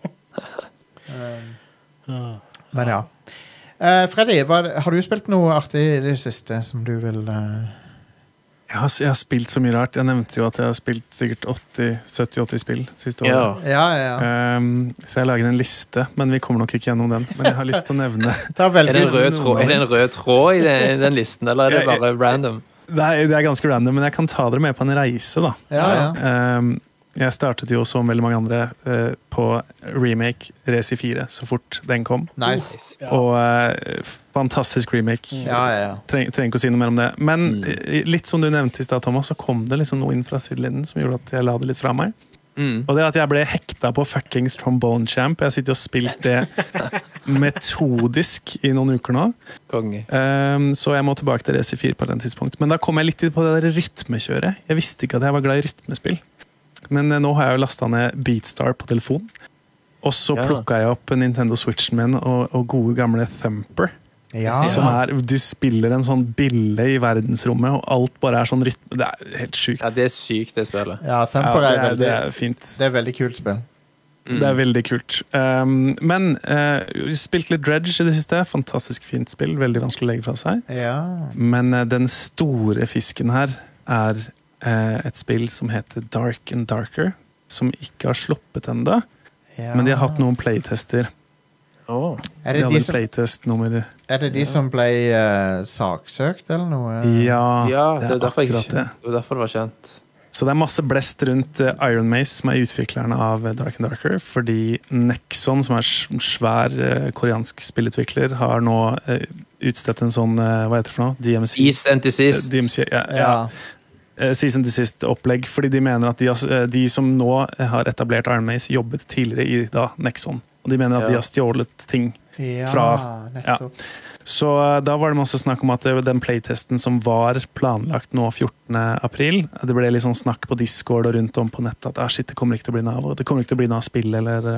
Men ja. Freddy, har du spilt noe artig i det siste som du vil... Jeg har spilt så mye rart. Jeg nevnte jo at jeg har spilt sikkert 70-80 spill siste året. Ja. Så jeg lager en liste, men vi kommer nok ikke gjennom den. Men jeg har lyst til å nevne... Er det en rød tråd i den listen, eller er det bare random? Det er ganske random, men jeg kan ta dere med på en reise, da. Ja. Jeg startet jo som veldig mange andre på remake Resi 4 så fort den kom. Nice. Og fantastisk remake. Ja. Trenger ikke å si noe mer om det. Men litt som du nevnte i sted, Thomas, så kom det liksom noe inn fra sidelinjen som gjorde at jeg la det litt fra meg. Og det er at jeg ble hekta på fuckings Trombone Champ. Jeg sitter og spilt det metodisk i noen uker nå. Så jeg må tilbake til Resi 4 på den tidspunkt. Men da kom jeg litt på det der rytmekjøret. Jeg visste ikke at jeg var glad i rytmespill. Men nå har jeg jo lastet ned Beatstar på telefon. Og så plukket jeg opp Nintendo Switchen min og gode gamle Thumper. Som du spiller en sånn bille i verdensrommet, og alt bare er sånn rytme. Det er helt sykt. Ja, det er sykt det spillet. Ja, Thumper det er fint. Det er veldig kult spill. Det er veldig kult. Men spilt litt Dredge i det siste. Fantastisk fint spill. Veldig vanskelig å legge fra seg. Ja. Men den store fisken her er et spill som heter Dark and Darker, som ikke har sluppet enda, men de har hatt noen playtester. Er det de som ble saksøkt eller noe? Ja, det er derfor det var kjent. Så det er masse blest rundt Iron Maze, som er utviklerne av Dark and Darker, fordi Nexon, som er svær koreansk spillutvikler, har nå utstedt en sånn, hva heter det for noe? DMC. East and Desist. DMC, ja. Season to Sist opplegg, fordi de mener at de som nå har etablert Iron Maze jobbet tidligere i da Nexon, og de mener at de har stjålet ting fra nettopp. Så da var det masse snakk om at den playtesten som var planlagt nå 14. april, det ble litt sånn snakk på Discord og rundt om på nettet at shit, det kommer ikke til å bli noe av, og det kommer ikke til å bli noe av spill,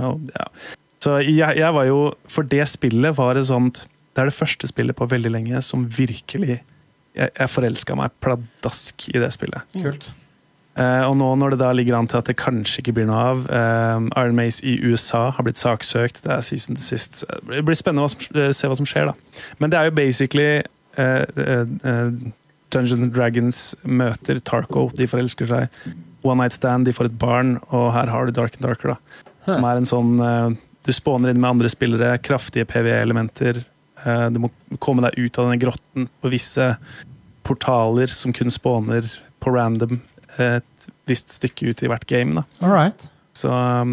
Så jeg var jo, for det spillet var det sånt, det det første spillet på veldig lenge som virkelig, jeg forelsket meg pladask i det spillet. Kult. Og nå når det da ligger an til at det kanskje ikke blir noe av, Iron Maze i USA har blitt saksøkt, det Season to Sist, det blir spennende å se hva som skjer da. Men det jo basically Dungeons & Dragons møter Tarko, de forelsker seg, One Night Stand, de får et barn, og her har du Dark and Darker da, som en sånn, du spawner inn med andre spillere, kraftige PvE-elementer, du må komme deg ut av denne grotten på visse portaler som kun spawner på random et visst stykke ut i hvert game da. Alright. Så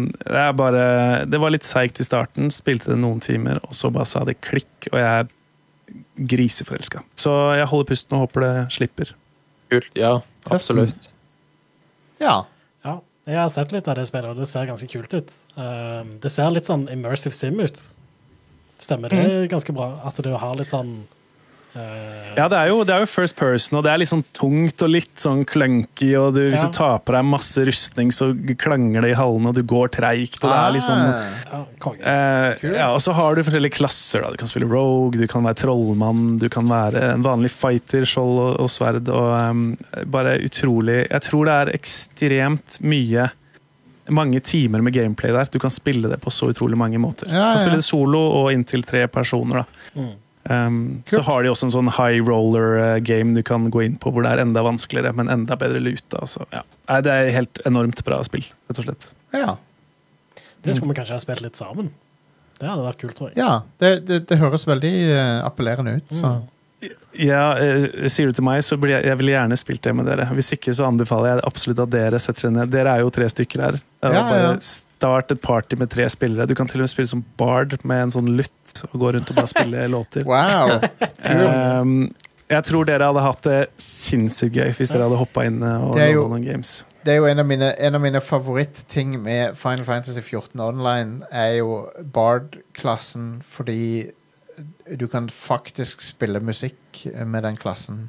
det var litt seigt i starten, spilte det noen timer, og så bare sa det klikk, og jeg griseforelsket. Så jeg holder pusten og håper det slipper. Kult, ja, absolutt. Ja, jeg har sett litt av det spillet, og det ser ganske kult ut. Det ser litt sånn immersive sim ut. Stemmer det ganske bra, at du har litt sånn Ja, det jo first person, og det litt sånn tungt og litt sånn clunky, og hvis du tar på deg masse rustning, så klanger det i hallene, og du går treigt, og det litt sånn og så har du forskjellige klasser da. Du kan spille rogue, du kan være trollmann, du kan være en vanlig fighter, skjold og sverd, og bare utrolig, jeg tror det ekstremt mange timer med gameplay der, du kan spille det på så utrolig mange måter. Du kan spille det solo og inntil 3 personer da. Så har de også en sånn high roller game du kan gå inn på hvor det enda vanskeligere, men enda bedre lut altså, det helt enormt bra spill, rett og slett. Ja. Det skulle vi kanskje ha spilt litt sammen. Det hadde vært kult, tror jeg. Ja, det høres veldig appellerende ut, så sier du til meg, så jeg vil gjerne spilt det med dere. Hvis ikke, så anbefaler jeg absolutt at dere setter dere ned. Dere jo 3 stykker her. Bare start et party med 3 spillere. Du kan til og med spille som bard med en sånn lutt og gå rundt og bare spille låter. Wow! Jeg tror dere hadde hatt det sinnssykt gøy hvis dere hadde hoppet inn og laget noen games. Det jo en av mine favorittting med Final Fantasy 14 Online jo Bard-klassen, fordi du kan faktisk spille musikk med den klassen.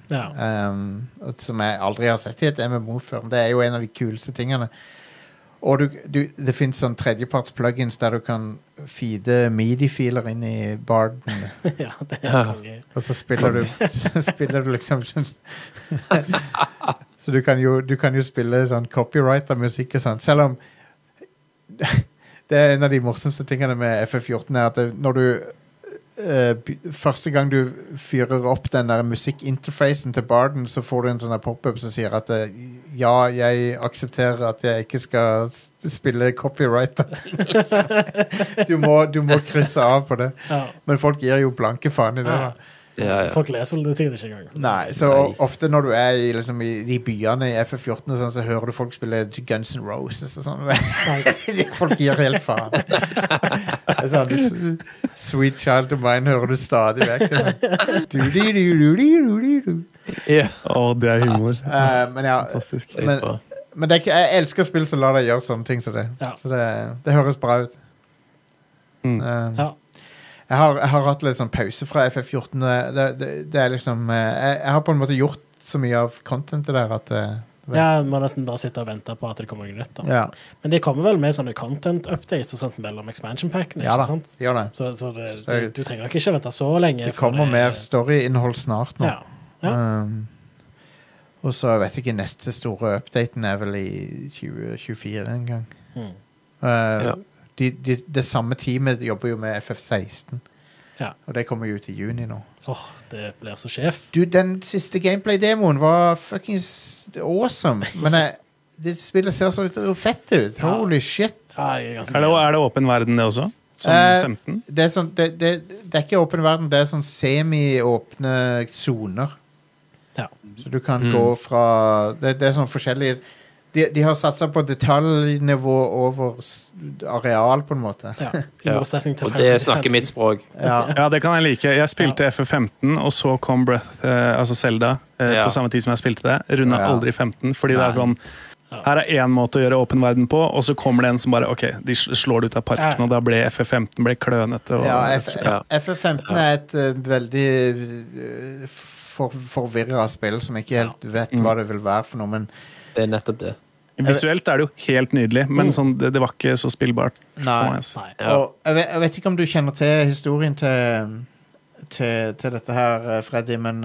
Som jeg aldri har sett i et MMO før. Det jo en av de kuleste tingene. Og det finnes sånn tredjeparts plugins der du kan feede MIDI-filer inn i Barden. Ja, det konge. Og så spiller du liksom så du kan jo spille sånn copyright-musikk og sånn. Selv om det en av de morsomste tingene med FF14 at når du første gang du fyrer opp den der musikkinterfacen til Barden, så får du en sånn pop-up som sier at ja, jeg aksepterer at jeg ikke skal spille copyright du må krysse av på det, men folk gir jo blanke faen i det da. Folk leser vel det sikkert ikke engang. Nei, så ofte når du liksom, i de byene i FF14 og sånn, så hører du folk spille Guns N' Roses og sånn. Folk gir helt faen. Sånn, Sweet Child of Mine hører du stadig vekk. Det humor. Men fantastisk. Men jeg elsker spill som lar deg gjøre sånne ting som det. Så det høres bra ut. Jeg har hatt litt sånn pause fra FF14. Det liksom jeg har på en måte gjort så mye av contentet der at må nesten bare sitte og vente på at det kommer noe nytt da. Men det kommer vel med sånne content-updates og sånt mellom expansion-packene, ikke sant? Gjør det. Så du trenger nok ikke vente så lenge. Det kommer mer story-innhold snart nå. Og så vet jeg ikke, neste store updaten vel i 2024 en gang. Det samme teamet jobber jo med FF16. Og det kommer jo ut i juni nå. Det blir så sjef. Den siste gameplay-demoen var fucking awesome. Men det spillet ser så litt fett ut. Holy shit. Det åpen verden det også? Som 15? Det ikke åpen verden, det sånn semi-åpne zoner. Så du kan gå fra det sånn forskjellige de har satset på detaljnivå over areal på en måte. I motsetning til og det snakker mitt språk. Ja, det kan jeg like. Jeg spilte FF15, og så kom Breath, altså Zelda, på samme tid som jeg spilte det. Rundet aldri 15, fordi det sånn, her en måte å gjøre åpen verden på, og så kommer det en som bare, ok, de slår det ut av parken, og da ble FF15 ble klønete. FF15 et veldig forvirret spill, som ikke helt vet hva det vil være for noe, men det nettopp det. Visuelt det jo helt nydelig, men sånn, det var ikke så spillbart. Nei. Og jeg vet ikke om du kjenner til historien til dette her, Freddy, men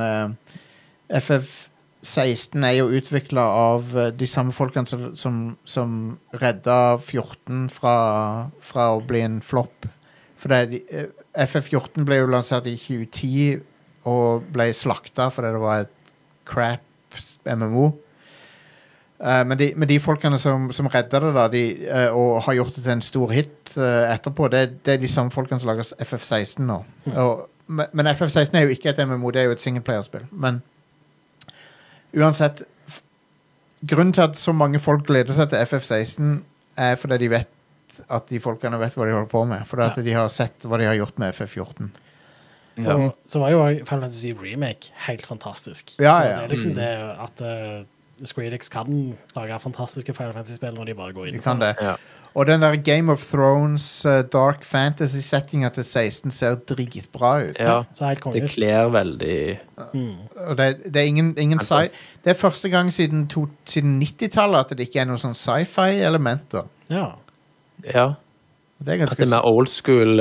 FF16 jo utviklet av de samme folkene som reddet 14 fra å bli en flopp. For FF14 ble jo lansert i 2010 og ble slaktet fordi det var et crap MMO. Men de folkene som reddet det da, og har gjort det til en stor hit etterpå, det de samme folkene som lager FF16 nå. Men FF16 jo ikke et MMO, det jo et singleplayerspill. Men uansett, grunnen til at så mange folk gleder seg til FF16 fordi de vet at de folkene vet hva de holder på med. Fordi at de har sett hva de har gjort med FF14. Og så var jo Final Fantasy Remake helt fantastisk. Så det liksom det at Square Enix kan lage fantastiske Final Fantasy-spill når de bare går inn. De kan det. Og den der Game of Thrones Dark Fantasy-settingen til 16 ser dritbra ut. Ja, det kler veldig. Og det ingen det første gang siden 90-tallet at det ikke noen sånn sci-fi-elementer. Ja. Det ganske... At det mer old school...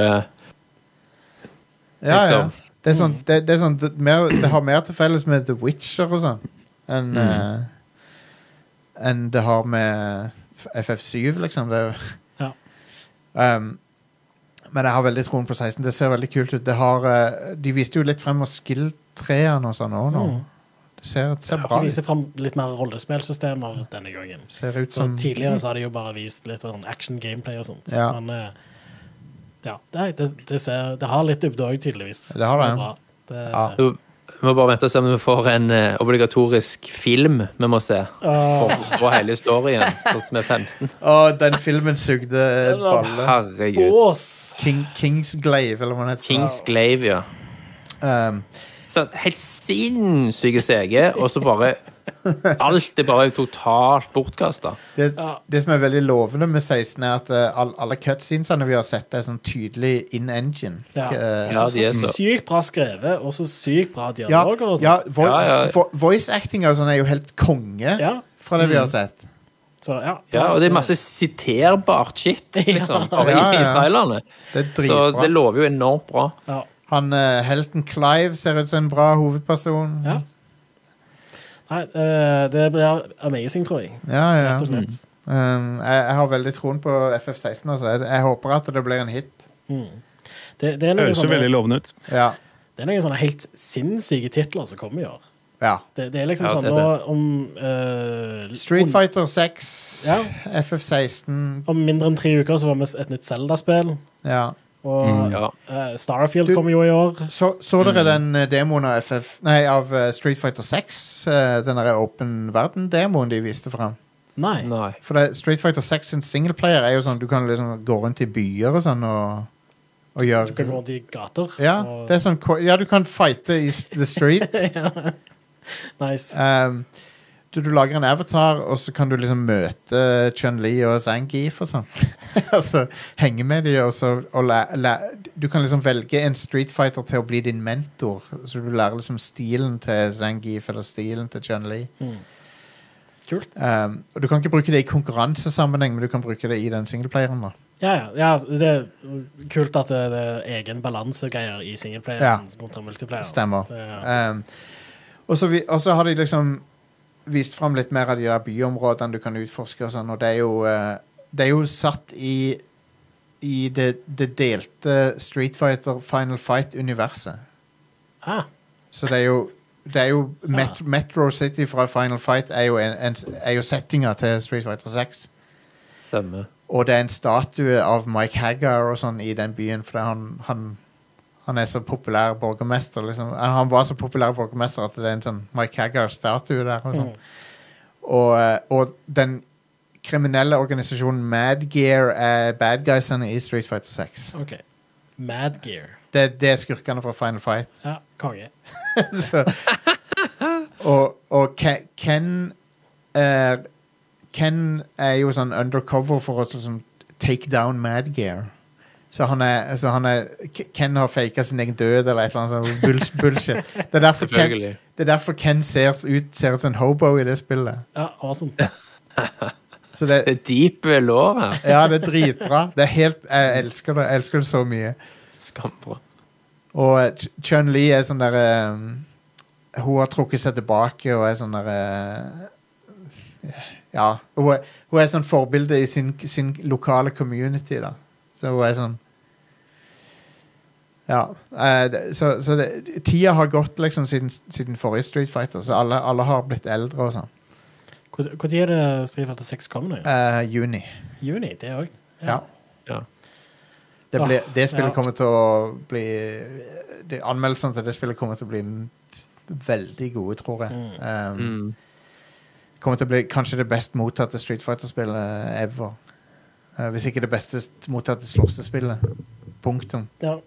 Ja. Det sånn, det har mer til felles med The Witcher og sånn enn det har med FF7, liksom. Men jeg har veldig troen på 16. Det ser veldig kult ut. De viste jo litt frem av skill-treene og sånn også nå. Det ser bra ut. De viser frem litt mer rollespillsystemer denne gangen. Ser ut som... tidligere så har de jo bare vist litt action-gameplay og sånt. Men det har litt oppdrag tydeligvis. Det har det. Vi må bare vente og se om vi får en obligatorisk film vi må se for å forstå hele historien, sånn som 15. Den filmen sugde balle. Herregud. Kingsglaive, eller hva det heter. Kingsglaive, så helt sinnssyke CG, og så bare alt bare totalt bortkastet. Det som veldig lovende med 16 at alle cutscenesene vi har sett sånn tydelig in-engine. Så sykt bra skrevet, og så sykt bra dialoger og sånt. Voice-acting og sånn jo helt konge fra det vi har sett. Så, og det masse siterbart shit, liksom, i trailerne. Så det lover jo enormt bra. Han, helten Clive ser ut som en bra hovedperson. Nei, det blir amazing, tror jeg. Rett og slett. Jeg har veldig troen på FF16, altså. Jeg håper at det blir en hit. Det høres jo veldig lovende ut. Det noen sånne helt sinnssyke titler som kommer i år. Det liksom sånn om Street Fighter 6, FF16. Om mindre enn 3 uker så var vi et nytt Zelda-spill. Og Starfield kommer jo i år. Så dere den demoen av Street Fighter 6, den der open verden-demoen de viste frem? Nei. For Street Fighter 6 sin singleplayer jo sånn, du kan liksom gå rundt i byer og sånn og gjøre... Du kan gå rundt i gater. Det sånn, du kan fighte i the streets. Nice. Du lager en avatar, og så kan du liksom møte Chun-Li og Zangief og sånn. Altså, henge med dem, du kan liksom velge en Street Fighter til å bli din mentor, så du lærer liksom stilen til Zangief eller stilen til Chun-Li. Kult. Og du kan ikke bruke det i konkurransesammenheng, men du kan bruke det i den singleplayeren da. Det kult at det egen balansegreier i singleplayeren kontra multiplayer. Stemmer. Og så har de liksom vist frem litt mer av de der byområdene du kan utforske og sånn, og det jo satt i det delte Street Fighter Final Fight-universet. Så det jo Metro City fra Final Fight jo settinga til Street Fighter 6. Stemmer. Og det en statue av Mike Haggar og sånn i den byen, for han så populær borgermester, liksom. Han var så populær borgermester at det en sånn Mike Haggar-statue der og sånn. Og den kriminelle organisasjonen Mad Gear bad guysene I Street Fighter 6. Ok. Mad Gear. Det er skurkene fra Final Fight. Ja, konge. Så, og Ken Ken jo sånn undercover for å sånn, take down Mad Gear. Så Ken har faket sin egen død eller et eller annet sånn bullshit. Det er derfor Ken ser ut som en hobo I det spillet. Ja, awesome. Så det er deep lore her. Ja, det er dritbra. Det er helt, jeg elsker det så mye. Skambra. Og Chun-Li sånn der hun har trukket seg tilbake og sånn der ja, hun sånn forbilde I sin lokale community da. Så hun sånn ja, så tida har gått liksom siden forrige Street Fighter, så alle har blitt eldre og sånn. Hvor tid det Street Fighter 6 kommer nå? Juni. Juni, det også? Ja. Det spillet kommer til å bli anmeldelsene til det spillet kommer til å bli veldig gode, tror jeg. Kommer til å bli kanskje det best mottatte Street Fighter-spillet ever. Hvis ikke det beste mottatte slåssespillet. Punktum. Ja.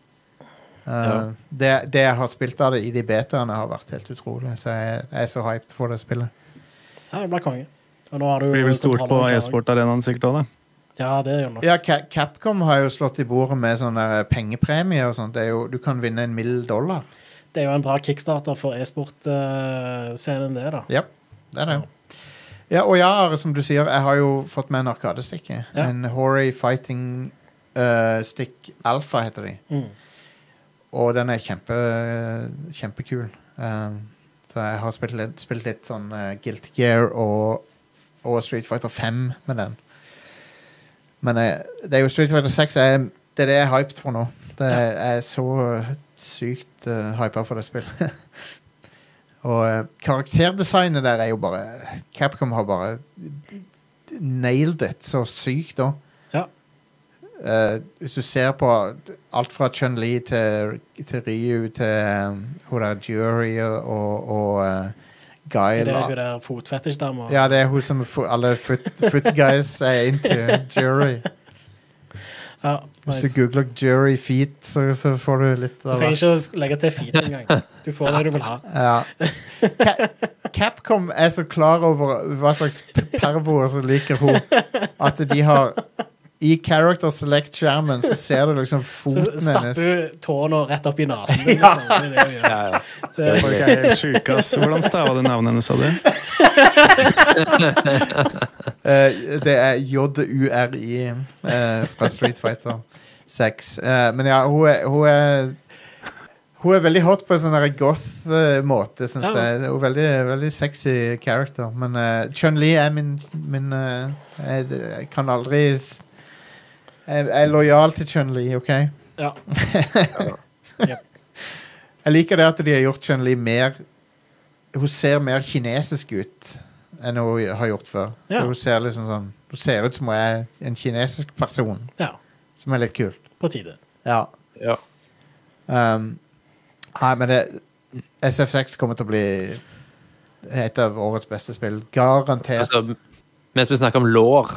Det jeg har spilt av det I de betaene har vært helt utrolig, så jeg så hyped for det spillet. Ja, det ble konge. Og nå har du blir vel stort på e-sport-arenaen sikkert også, da. Ja, det gjør nok. Ja, Capcom har jo slått I bordet med sånne pengepremie og sånt. Du kan vinne $1 million. Det jo en bra kickstarter for e-sport-scenen det da. Ja, det det. Ja, og som du sier, jeg har jo fått med en arkadestikke. Ja. En Hori Fighting Stick Alpha heter de. Og den kjempekul. Så jeg har spilt litt sånn Guilty Gear og Street Fighter 5 med den. Men det jo Street Fighter 6 det jeg hyped for nå. Jeg så sykt hypet for det spillet. Og karakterdesignet der jo bare Capcom har bare nailed it så sykt da. Ja. Hvis du ser på alt fra Chun-Li til Ryu til hun der Jury og Guy. Det hun der fotfetish-damer. Ja, det hun som alle foot guys into Jury. Ja, hvis du googler Jury feet så får du litt du trenger ikke å legge til feet en gang. Du får det du vil ha. Ja. Capcom så klar over hva slags pervoer som liker hun at de har I character select skjermen så ser du liksom foten hennes. Så stapper du tårene rett opp I nasen. Ja. Det er helt syk, ass. Hvordan stavet du navnet hennes, sa du? Det J-U-R-I fra Street Fighter 6. Men ja, hun veldig hot på en sånn goth-måte, synes jeg. Hun veldig, veldig sexy character. Men Chun-Li min jeg kan aldri jeg lojal til Chun-Li, ok? Ja. Jeg liker det at de har gjort Chun-Li mer hun ser mer kinesisk ut enn hun har gjort før. Så hun ser liksom sånn hun ser ut som hun en kinesisk person. Ja. Som litt kult. På tide. Ja. Nei, men SF6 kommer til å bli et av årets beste spill. Garantert. Altså, mens vi snakker om lår.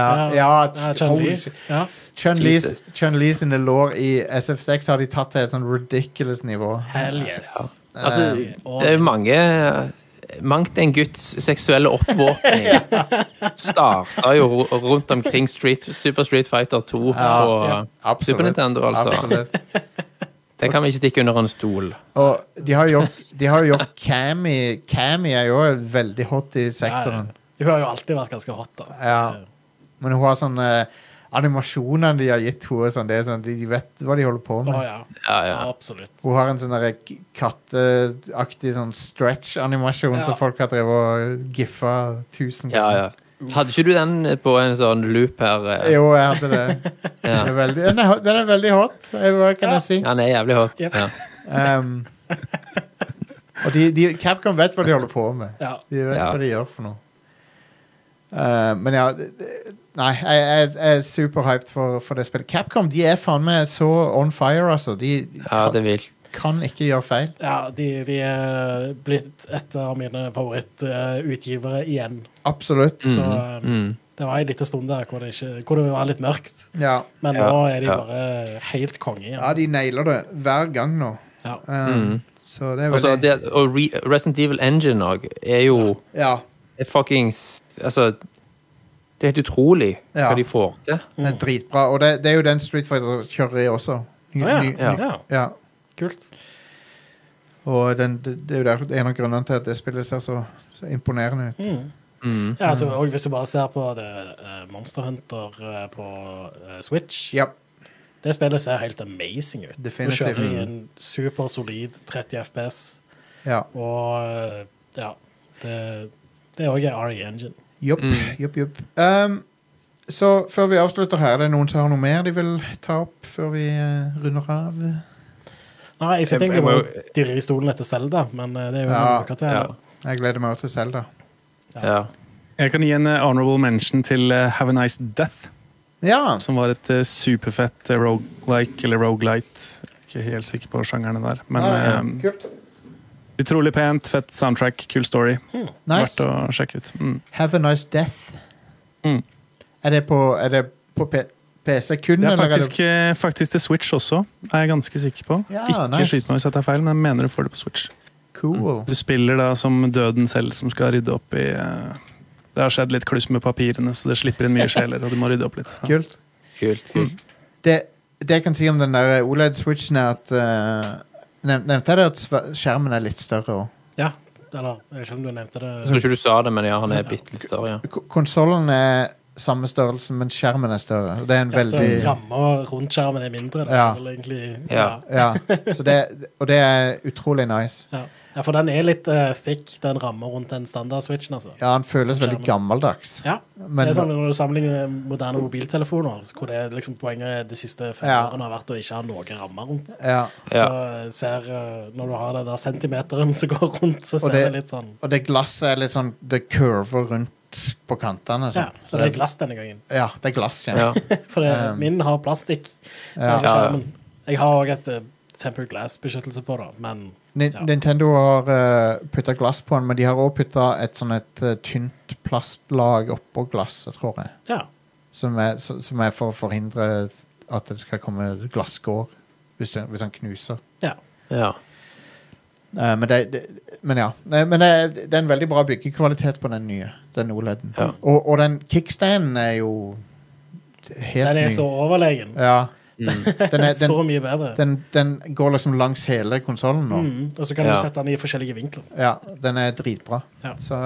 Chun-Li sine lår I SF6 har de tatt til et sånn ridiculous nivå. Hell yes. Altså, det mangt en Guds seksuelle oppvåkning startet jo rundt omkring Super Street Fighter 2 og Super Nintendo, altså. Absolutt. Det kan vi ikke stikke under en stol. Og de har jo gjort Cammy. Cammy jo veldig hot I sekseren. Hun har jo alltid vært ganske hot da. Ja. Men hun har sånn animasjonene de har gitt henne sånn, det sånn, de vet hva de holder på med. Ja, absolutt. Hun har en sånn katteaktig sånn stretch-animasjon som folk har drevet og giffa 1000 ganger. Ja. Hadde ikke du den på en sånn loop her? Jo, jeg hadde det. Den veldig hot, hva kan jeg si? Ja, den jævlig hot. Og Capcom vet hva de holder på med. De vet hva de gjør for noe. Men ja, nei, jeg superhyped for det spillet. Capcom, de faen meg så on fire, altså. Det vil. Kan ikke gjøre feil. Ja, de blitt et av mine favorittutgivere igjen. Absolutt. Så Det var en liten stund der hvor det var litt mørkt. Ja. Men nå er de bare helt konge igjen. Ja, de nailer det hver gang nå. Ja. Så det er veldig... Og Resident Evil Engine også, er jo er fuckings altså, det er helt utrolig hva de får til. Det er dritbra, og det er jo den Street Fighter kjører i også. Ja. Kult. Og det er jo en av grunnene til at det spillet ser så imponerende ut. Ja, altså, og hvis du bare ser på det Monster Hunter på Switch, det spillet ser helt amazing ut. Definitivt. Du kjører i en super solid 30 FPS. Ja. Og det er også RE Engine. Jupp. Så før vi avslutter her, er det noen som har noe mer de vil ta opp før vi runder av? Nei, jeg skal tenke på dirre i stolen etter Zelda, men det er jo noe til. Ja. Jeg gleder meg til Zelda. Ja. Jeg kan gi en honorable mention til Have a Nice Death. Ja. Som var et superfett roguelike eller roguelite. Ikke helt sikker på sjangerne der. Men kult. Utrolig pent, fett soundtrack, kul story. Nice. Verdt å sjekke ut. Have a Nice Death. Er det på PC kun? Det er faktisk til Switch også, er jeg ganske sikker på. Ikke skyt meg hvis jeg tar feil, men jeg mener du får det på Switch. Cool. Du spiller da som døden selv som skal rydde opp i det har skjedd litt kluss med papirene, så det slipper inn mye sjeler, og du må rydde opp litt. Ja. Kult. Det jeg kan si om den der OLED-switchen er at nevnte jeg det at skjermen er litt større også? Ja, eller jeg vet ikke om du nevnte det. Jeg tror ikke du sa det, men han er bitte litt større, ja. Konsolen er samme størrelse, men skjermen er større. Det er en veldig... Så rammer rundt skjermen er mindre. Så det er utrolig nice. Ja, for den er litt thick, den rammer rundt den standard-switchen, altså. Ja, den føles veldig gammeldags. Ja, det er sånn når du sammenligner moderne mobiltelefoner, hvor det liksom poenget de siste 5 årene har vært å ikke ha noe rammer rundt. Så når du har den der centimeteren som går rundt, så ser det litt sånn... Og det glasset er litt sånn, det curver rundt på kantene. Så det er glass denne gangen. Ja, det er glass, For min har plastikk på skjermen. Jeg har også et tempered glass-beskyttelse på det, men... Nintendo har puttet glass på den, men de har også puttet et sånn tynt plastlag oppå glasset, tror jeg. Ja. Som er for å forhindre at det skal komme glasskår hvis han knuser. Ja. Men det er en veldig bra byggekvalitet på den nye, den OLED-en. Og den kickstanden er jo helt ny. Den er så overlegen. Ja. Den er så mye bedre. Den går liksom langs hele konsolen nå. Og så kan du sette den i forskjellige vinkler. Ja, den er dritbra. Så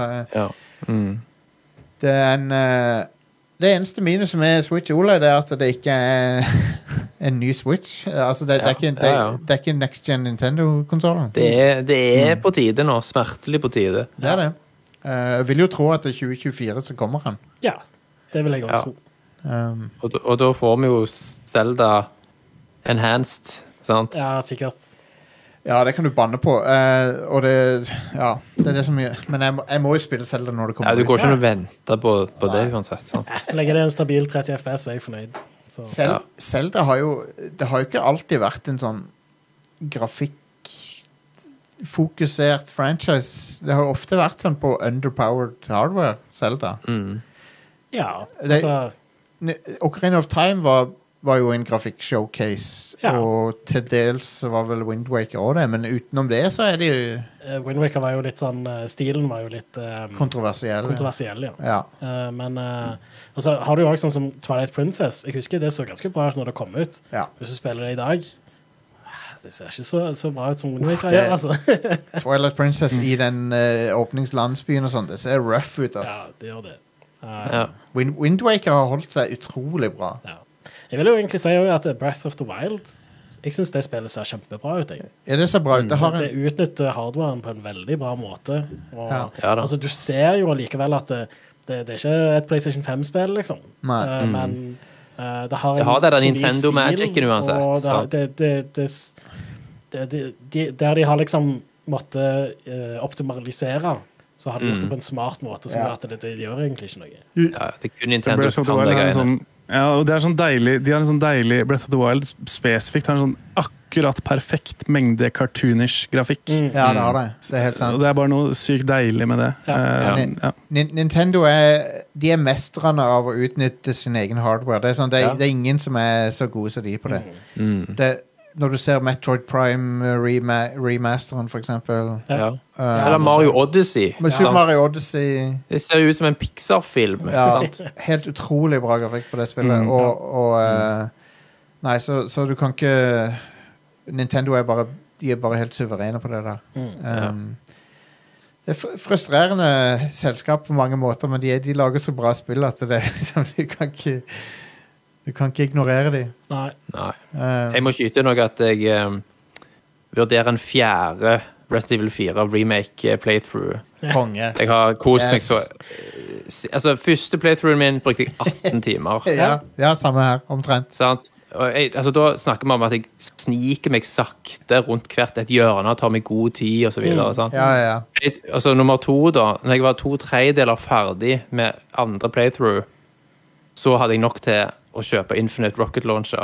det er det eneste minuset med Switch OLED er at det ikke er en ny Switch. Altså det er ikke Next Gen Nintendo-konsolen. Det er på tide nå, smertelig på tide. Det er det. Jeg vil jo tro at det er 2024 så kommer han. Ja, det vil jeg også tro. Og da får vi jo Zelda Enhanced, sant? Ja, sikkert. Ja, det kan du banne på. Og det er det som men jeg må jo spille Zelda når det kommer ut. Du går ikke å vente på det uansett, sant? Så lenge det er en stabil 30 FPS, er jeg fornøyd. Zelda har jo ikke alltid vært en sånn grafikkfokusert franchise. Det har jo ofte vært sånn på underpowered hardware, Zelda. Ja, altså... Ocarina of Time var jo en grafikk-showcase, og til dels var vel Wind Waker også det, men utenom det så er det jo... Wind Waker var jo litt sånn, stilen var jo litt... kontroversiell, ja. Men altså, har du jo også sånn som Twilight Princess, jeg husker det så ganske bra ut når det kom ut. Hvis du spiller det i dag, det ser ikke så bra ut som Wind Waker gjør, altså. Twilight Princess i den åpningslandsbyen og sånn, det ser rough ut, altså. Ja, det gjør det. Wind Waker har holdt seg utrolig bra. Jeg vil jo egentlig si at Breath of the Wild, jeg synes det spillet ser kjempebra ut. Det ser bra ut. Det utnytter hardwaren på en veldig bra måte. Og, altså, du ser jo likevel at det er ikke et PlayStation 5-spill, liksom. Men det har en det der Nintendo Magic-en uansett. Der de har liksom måttet optimalisere, så har de gjort det på en smart måte som gjør at det gjør egentlig ikke noe. Ja, det er kun Nintendo som kan det greiene. Ja, og det sånn deilig, de har en sånn deilig Breath of the Wild spesifikt har en sånn akkurat perfekt mengde cartoonish grafikk. Ja, det har det. Det er helt sant. Og det er bare noe sykt deilig med det. Nintendo de er mestrene av å utnytte sin egen hardware. Det er, sånn, det er ingen som er så gode som de på det. Når du ser Metroid Prime remasteren, for eksempel. Eller Mario Odyssey. Super Mario Odyssey. Det ser jo ut som en Pixar-film. Helt utrolig bra grafikk på det spillet. Nei, så du kan ikke Nintendo de er bare helt suverene på det der. Det er frustrerende selskap på mange måter, men de lager så bra spill at det liksom, du kan ikke ignorere dem. Nei. Jeg må skyte noe at jeg vurderer en 4. Resident Evil 4 remake playthrough. Konge. Jeg har kost meg så... Altså, første playthroughen min brukte jeg 18 timer. ja, samme her, omtrent. Sant? Da snakker vi om at jeg sniker meg sakte rundt hvert et hjørne og tar meg god tid og så videre. Sant? Altså, nummer 2 da, når jeg var 2/3 ferdig med andre playthrough, så hadde jeg nok til å kjøpe Infinite Rocket Launcher.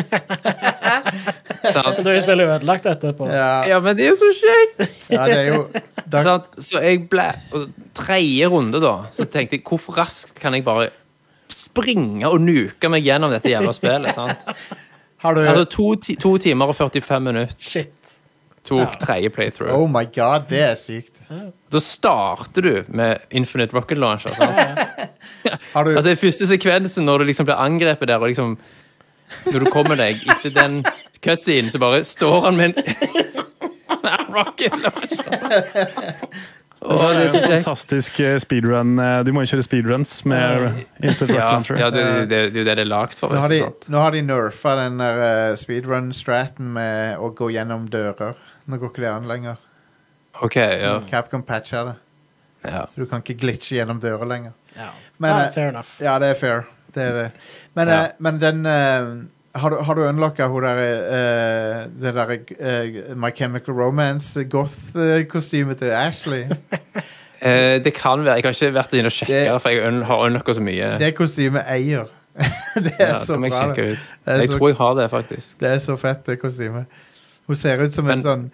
Du har jo spillet ødelagt etterpå. Ja, men det er jo så kjekt! Ja, det er jo... Så jeg ble... 3. runde da, så tenkte jeg, hvor raskt kan jeg bare springe og nuke meg gjennom dette jævla spillet, sant? Altså 2 timer og 45 minutter. Shit. Tok 3. playthrough. Oh my god, det er sykt. Da starter du med Infinite Rocket Launcher, sant? Altså, det første sekvensen når du liksom blir angrepet der, og liksom når du kommer deg etter den cutscene, så bare står han med en rocket launcher. Det er jo fantastisk speedrun. Du må jo kjøre speedruns med Infinite Rocket Launcher. Ja, det er jo det er lagt for. Nå har de nerfa den der speedrun-straten med å gå gjennom dører. Nå går ikke det an lenger. Ok, ja. Capcom patcher det. Ja. Så du kan ikke glitche gjennom dører lenger. Men, fair enough. Ja, det er fair. Det er det. Men den har du unlocka hun der det der My Chemical Romance goth-kostymet til Ashley? Det kan være. Jeg har ikke vært inne og sjekket, for jeg har unlocka så mye. Det kostymet eier. Det er så bra. Jeg tror jeg har det, faktisk. Det er så fett, det kostymet. Hun ser ut som en sånn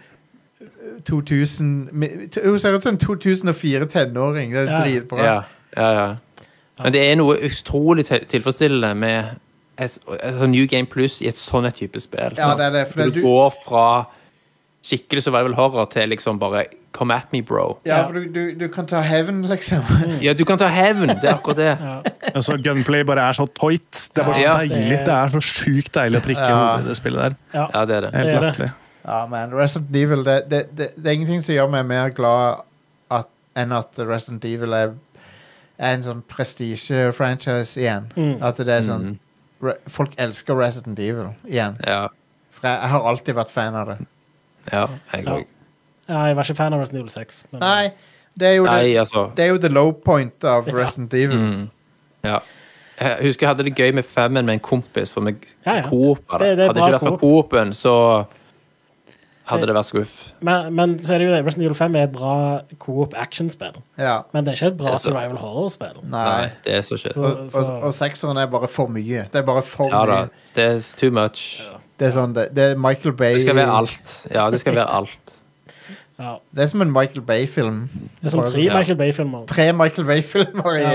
2000 hun ser ut som en 2004 tenåring. Det er dritbra. Ja. Men det er noe utrolig tilfredsstillende med et New Game Plus i et sånn type spill. Ja, det er det. For du går fra skikkelig survival horror til liksom bare come at me, bro. Ja, for du kan ta hevn, liksom. Ja, du kan ta hevn. Det er akkurat det. Altså, gunplay bare er så tøyt. Det er bare så deilig. Det er så sykt deilig å prikke hodet i det spillet der. Ja, det er det. Helt latterlig. Ja, man. Resident Evil, det er ingenting som gjør meg mer glad enn at Resident Evil er en sånn prestige-franchise igjen. At det er sånn folk elsker Resident Evil igjen. For jeg har alltid vært fan av det. Ja, jeg òg. Ja, jeg var ikke fan av Resident Evil 6. Men... Nei, det er jo the low point av Resident Evil. Ja. Jeg husker jeg hadde det gøy med 5-en med en kompis, for med Coop. Hadde det ikke vært for Coop-en, så hadde det vært skuff. Men så er det jo det. Resident Evil 5 er et bra Coop actionspill. Ja. Men det er ikke et bra survival horror-spill. Nei, det er så shit. Og 6-eren er bare for mye. Det er bare for mye. Da, det er too much. Det er sånn, det er Michael Bay. Det skal være alt. Ja, det skal være alt. Det er som en Michael Bay-film. Det er som 3 Michael Bay-filmer. 3 Michael Bay-filmer i...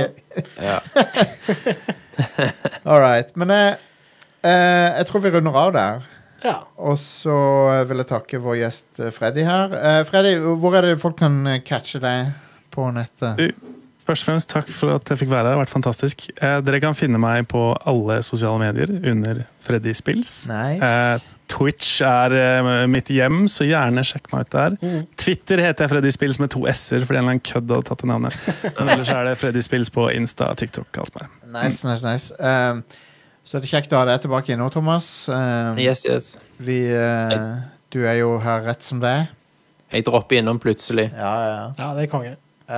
Alright, men jeg tror vi runder av der. Ja. Og så vil jeg takke vår gjest Freddy her. Freddy, hvor er det folk kan catche deg på nettet? Først og fremst takk for at jeg fikk være her. Det har vært fantastisk. Dere kan finne meg på alle sosiale medier under Freddy Spills. Nice. Twitch er mitt hjem, så gjerne sjekk meg ut der. Twitter heter jeg Freddy Spills med 2 s-er, fordi en eller annen kødd hadde tatt det navnet. Men ellers er det Freddy Spills på Insta, TikTok, alt bare. Nice. Så det er kjekt å ha deg tilbake nå, Thomas. Yes. Du er jo her rett som det er. Jeg dropper innom plutselig. Ja, det er konge.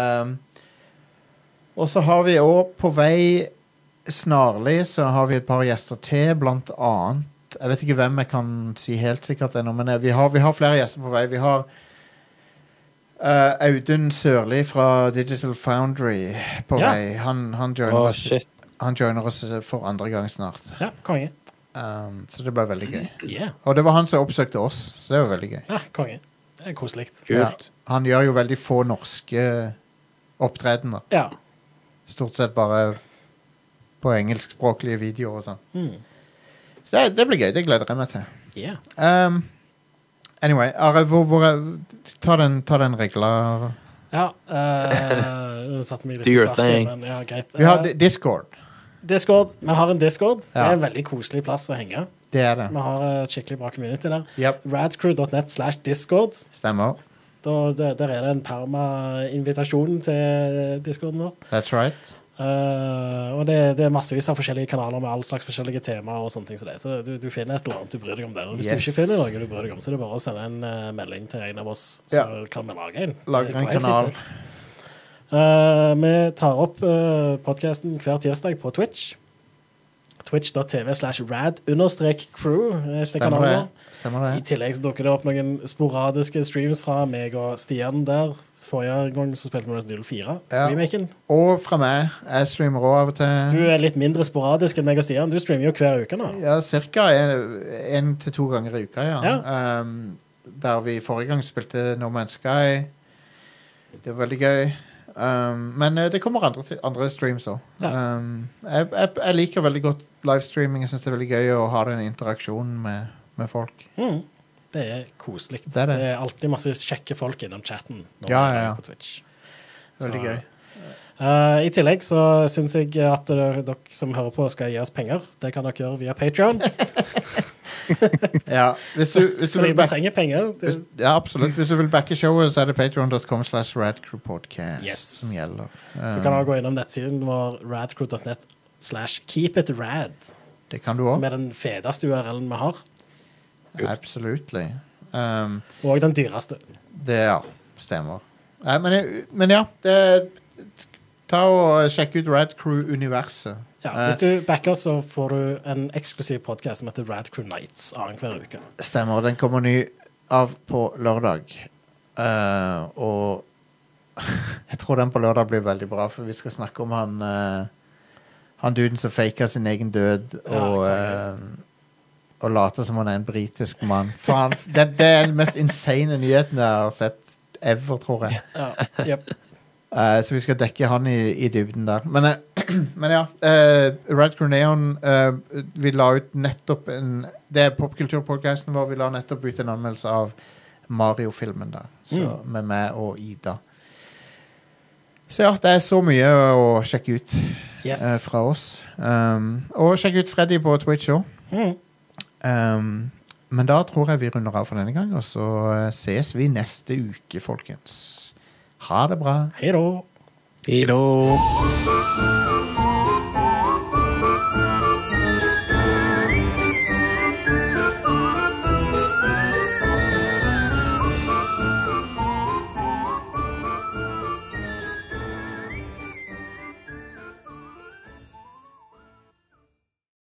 Og så har vi også på vei snarlig, så har vi et par gjester til, blant annet. Jeg vet ikke hvem jeg kan si helt sikkert ennå, men vi har flere gjester på vei. Vi har Audun Sørli fra Digital Foundry på vei. Han joiner oss. Shit. Han joiner oss for andre gang snart. Ja, konge. Så det ble veldig gøy. Yeah. Og det var han som oppsøkte oss, så det var veldig gøy. Ja, konge. Det er koselikt. Kult. Ja, han gjør jo veldig få norske opptredener. Ja. Stort sett bare på engelskspråklige videoer og sånn. Så det blir gøy, det gleder jeg meg til. Yeah. Anyway, Arild, ta den regla. Ja, satte meg litt Do your sparket, thing. men ja, greit. Vi har Discord. Vi har en Discord. Det Ja. er en veldig koselig plass å henge. Det er det. Vi har et skikkelig bra community der. Yep, Radcrew.net/discord. stemmer. Der er det en perma-invitasjon til Discorden vår. That's right. Og det er massevis av forskjellige kanaler med all slags forskjellige temaer og sånne ting som det. Så du finner et eller annet du bryr deg om der. Og hvis Yes. du ikke finner noe du bryr deg om, så er det bare å sende en melding til en av oss, så Ja. kan vi lage en. Lager Det en går helt kanal. fint, det. Vi tar opp podcasten hver tirsdag på Twitch. Twitch.tv/rad_crew. Stemmer I det. tillegg så dukker det opp noen sporadiske streams fra meg og Stian der. Forrige gang så spilte vi Resident Evil 4 Ja. remaken. Og fra meg. Jeg streamer også av og til. Du er litt mindre sporadisk enn meg og Stian. Du streamer jo hver uke nå. Ja, cirka 1 til 2 ganger i uka, ja. Der vi forrige gang spilte No Man's Sky. Det var veldig gøy. Men det kommer andre streams også. Ja. Jeg liker veldig godt livestreaming. Jeg synes det er veldig gøy å ha den interaksjonen med folk. Det er koselig. Det er det. Det er alltid masse kjekke folk innom chatten når Ja, vi er ja. på Twitch. Veldig Så, gøy. I tillegg så synes jeg at dere som hører på skal gi oss penger. Det kan dere gjøre via Patreon. Ja, hvis du Fordi vil vi trenger penger. ja, absolutt. Hvis du vil backe showet, så er det patreon.com/radcrewpodcast Yes. som gjelder. Du kan også gå innom nettsiden vår radcrew.net/keepitrad, Det kan du som også. er den fedeste URL-en vi har, Absolutely. og den dyreste. Det, ja, stemmer. Men ja, ta og sjekk ut Radcrew-universet. Ja, hvis du backer, så får du en eksklusiv podcast som heter Radcrew Nights hver uke. Stemmer, den kommer ny av på lørdag. Og jeg tror den på lørdag blir veldig bra, for vi skal snakke om han duden som faker sin egen død og later som han er en britisk mann. Faen, det er den mest insane nyheten jeg har sett ever, tror jeg. Ja, yep. Så vi skal dekke han i dybden der. Men ja, Radcrew Neon, vi la ut nettopp det er popkulturpodcasten vår, vi la nettopp ut en anmeldelse av Mario-filmen der, så, med meg og Ida. Så ja, det er så mye å sjekke ut fra oss. Og sjekke ut Freddy på Twitch også. Men da tror jeg vi runder av for denne gang, og så ses vi neste uke, folkens. Ha det bra. Hei da. Peace.